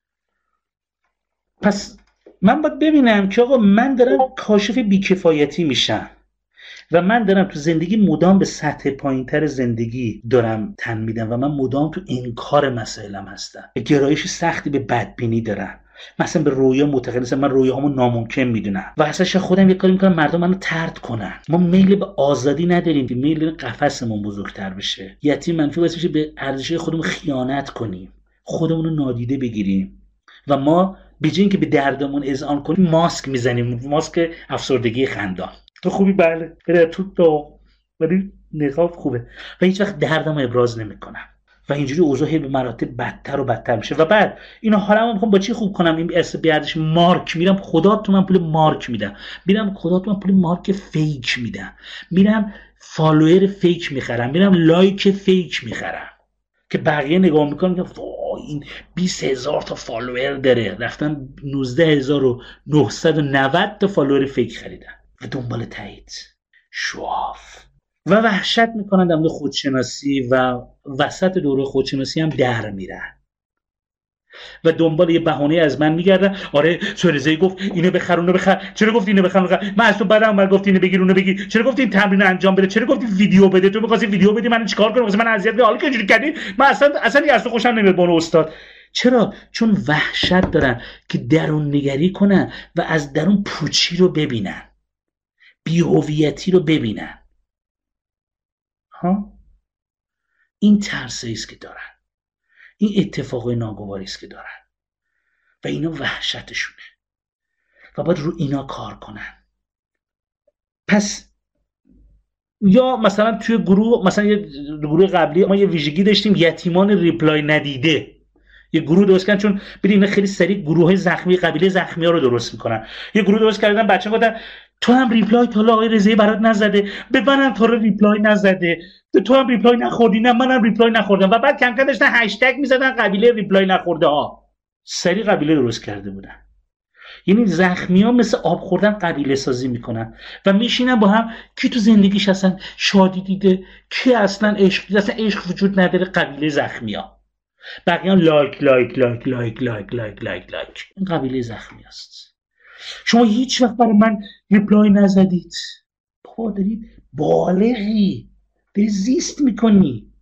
پس من باید ببینم که آقا من دارم کاشف بیکفایتی میشم و من دارم تو زندگی مدام به سطح پایینتر زندگی دارم تن میدم و من مدام تو انکار مسائلم هستم. گرایش سختی به بدبینی دارم. مثلا به رویا معتقد هستم، من رویاهامو ناممکن میدونم و اصلا خودم یه کاری میکنم مردم منو طرد کنن. ما میل به آزادی نداریم، میل قفسمون بزرگتر بشه. یتیم منفی واسه میشه به ارزش‌های خودمون خیانت کنیم، خودمون رو نادیده بگیریم و ما به جای اینکه به دردمون اذعان کنیم ماسک میزنیم، ماسک افسردگی خندان. تو خوبی بله بره تو ولی نقاب خوبه و هیچ وقت دردمو ابراز نمیکنم و اینجوری اوضاع به مراتب بدتر و بدتر میشه. و بعد اینا حالمو میخوام با چی خوب کنم؟ این بیادش مارک میرم خدا تو من پول مارک میدم، میرم خدا تو من پول مارک فیک میدم، میرم فالوور فیک میخرم، میرم لایک فیک میخرم که بقیه نگاه میکنن میگن این 20,000 تا فالوور داره، رفتن 19,990 تا فالوور فیک خریدن و دنبال تایید شواف و وحشت میکنن در مورد خودشناسی و وسط دوره خودشناسی هم در میرن. و دنبال یه بهانه از من میگردن. آره سورزی گفت اینو بخر اونو بخر، چرا گفتی اینو بخر؟ من از تو بعدم اومد گفتی اینو بگیر اونو بگیر، چرا گفتی این تمرین انجام بده، چرا گفتی ویدیو بده، تو می‌خواستی ویدیو بدی من چیکار کنم؟ واسه من اذیت کنی، حالا که اینجوری کردی من اصلا از تو خوشم نمیاد. بانو استاد چرا؟ چون وحشت دارن که درون نگری کنن و از درون پوچی رو ببینن، بی‌هویتی رو ببینن. ها این ترسی است که دارن، این اتفاقای ناگواری است که دارن و اینا وحشتشونه و باید رو اینا کار کنن. پس یا مثلا توی گروه، مثلا یه گروه قبلی ما یه ویژگی داشتیم، یتیمان ریپلای ندیده، یه گروه درست کردن چون ببین اینا خیلی سریع گروه زخمی قبیله زخمی‌ها رو درست میکنن. یه گروه درست کردن، بچه‌ها گفتن تو هم ریپلای تا آقای رضایی برات نزده، به منم تا ریپلای نزده، تو هم ریپلای نخوردی، نه منم ریپلای نخوردم، و بعد کم کم داشتن هشتگ میزدن قبیله ریپلای نخورده ها. سریع قبیله درست کرده بودن. یعنی زخمی‌ها مثل آب خوردن قبیله سازی میکنن و میشینن با هم. کی تو زندگیش اصلا شادی دیده؟ کی اصلا عشق دیده؟ اصلا عشق وجود نداره. قبیله زخمی‌ها. بقیه هم لایک لایک لایک لایک لایک لایک لایک لایک. این قبیله زخمی است. شما هیچ وقت برای من ریپلای نزدید. بابا دارید بالغی، داری زیست میکنی.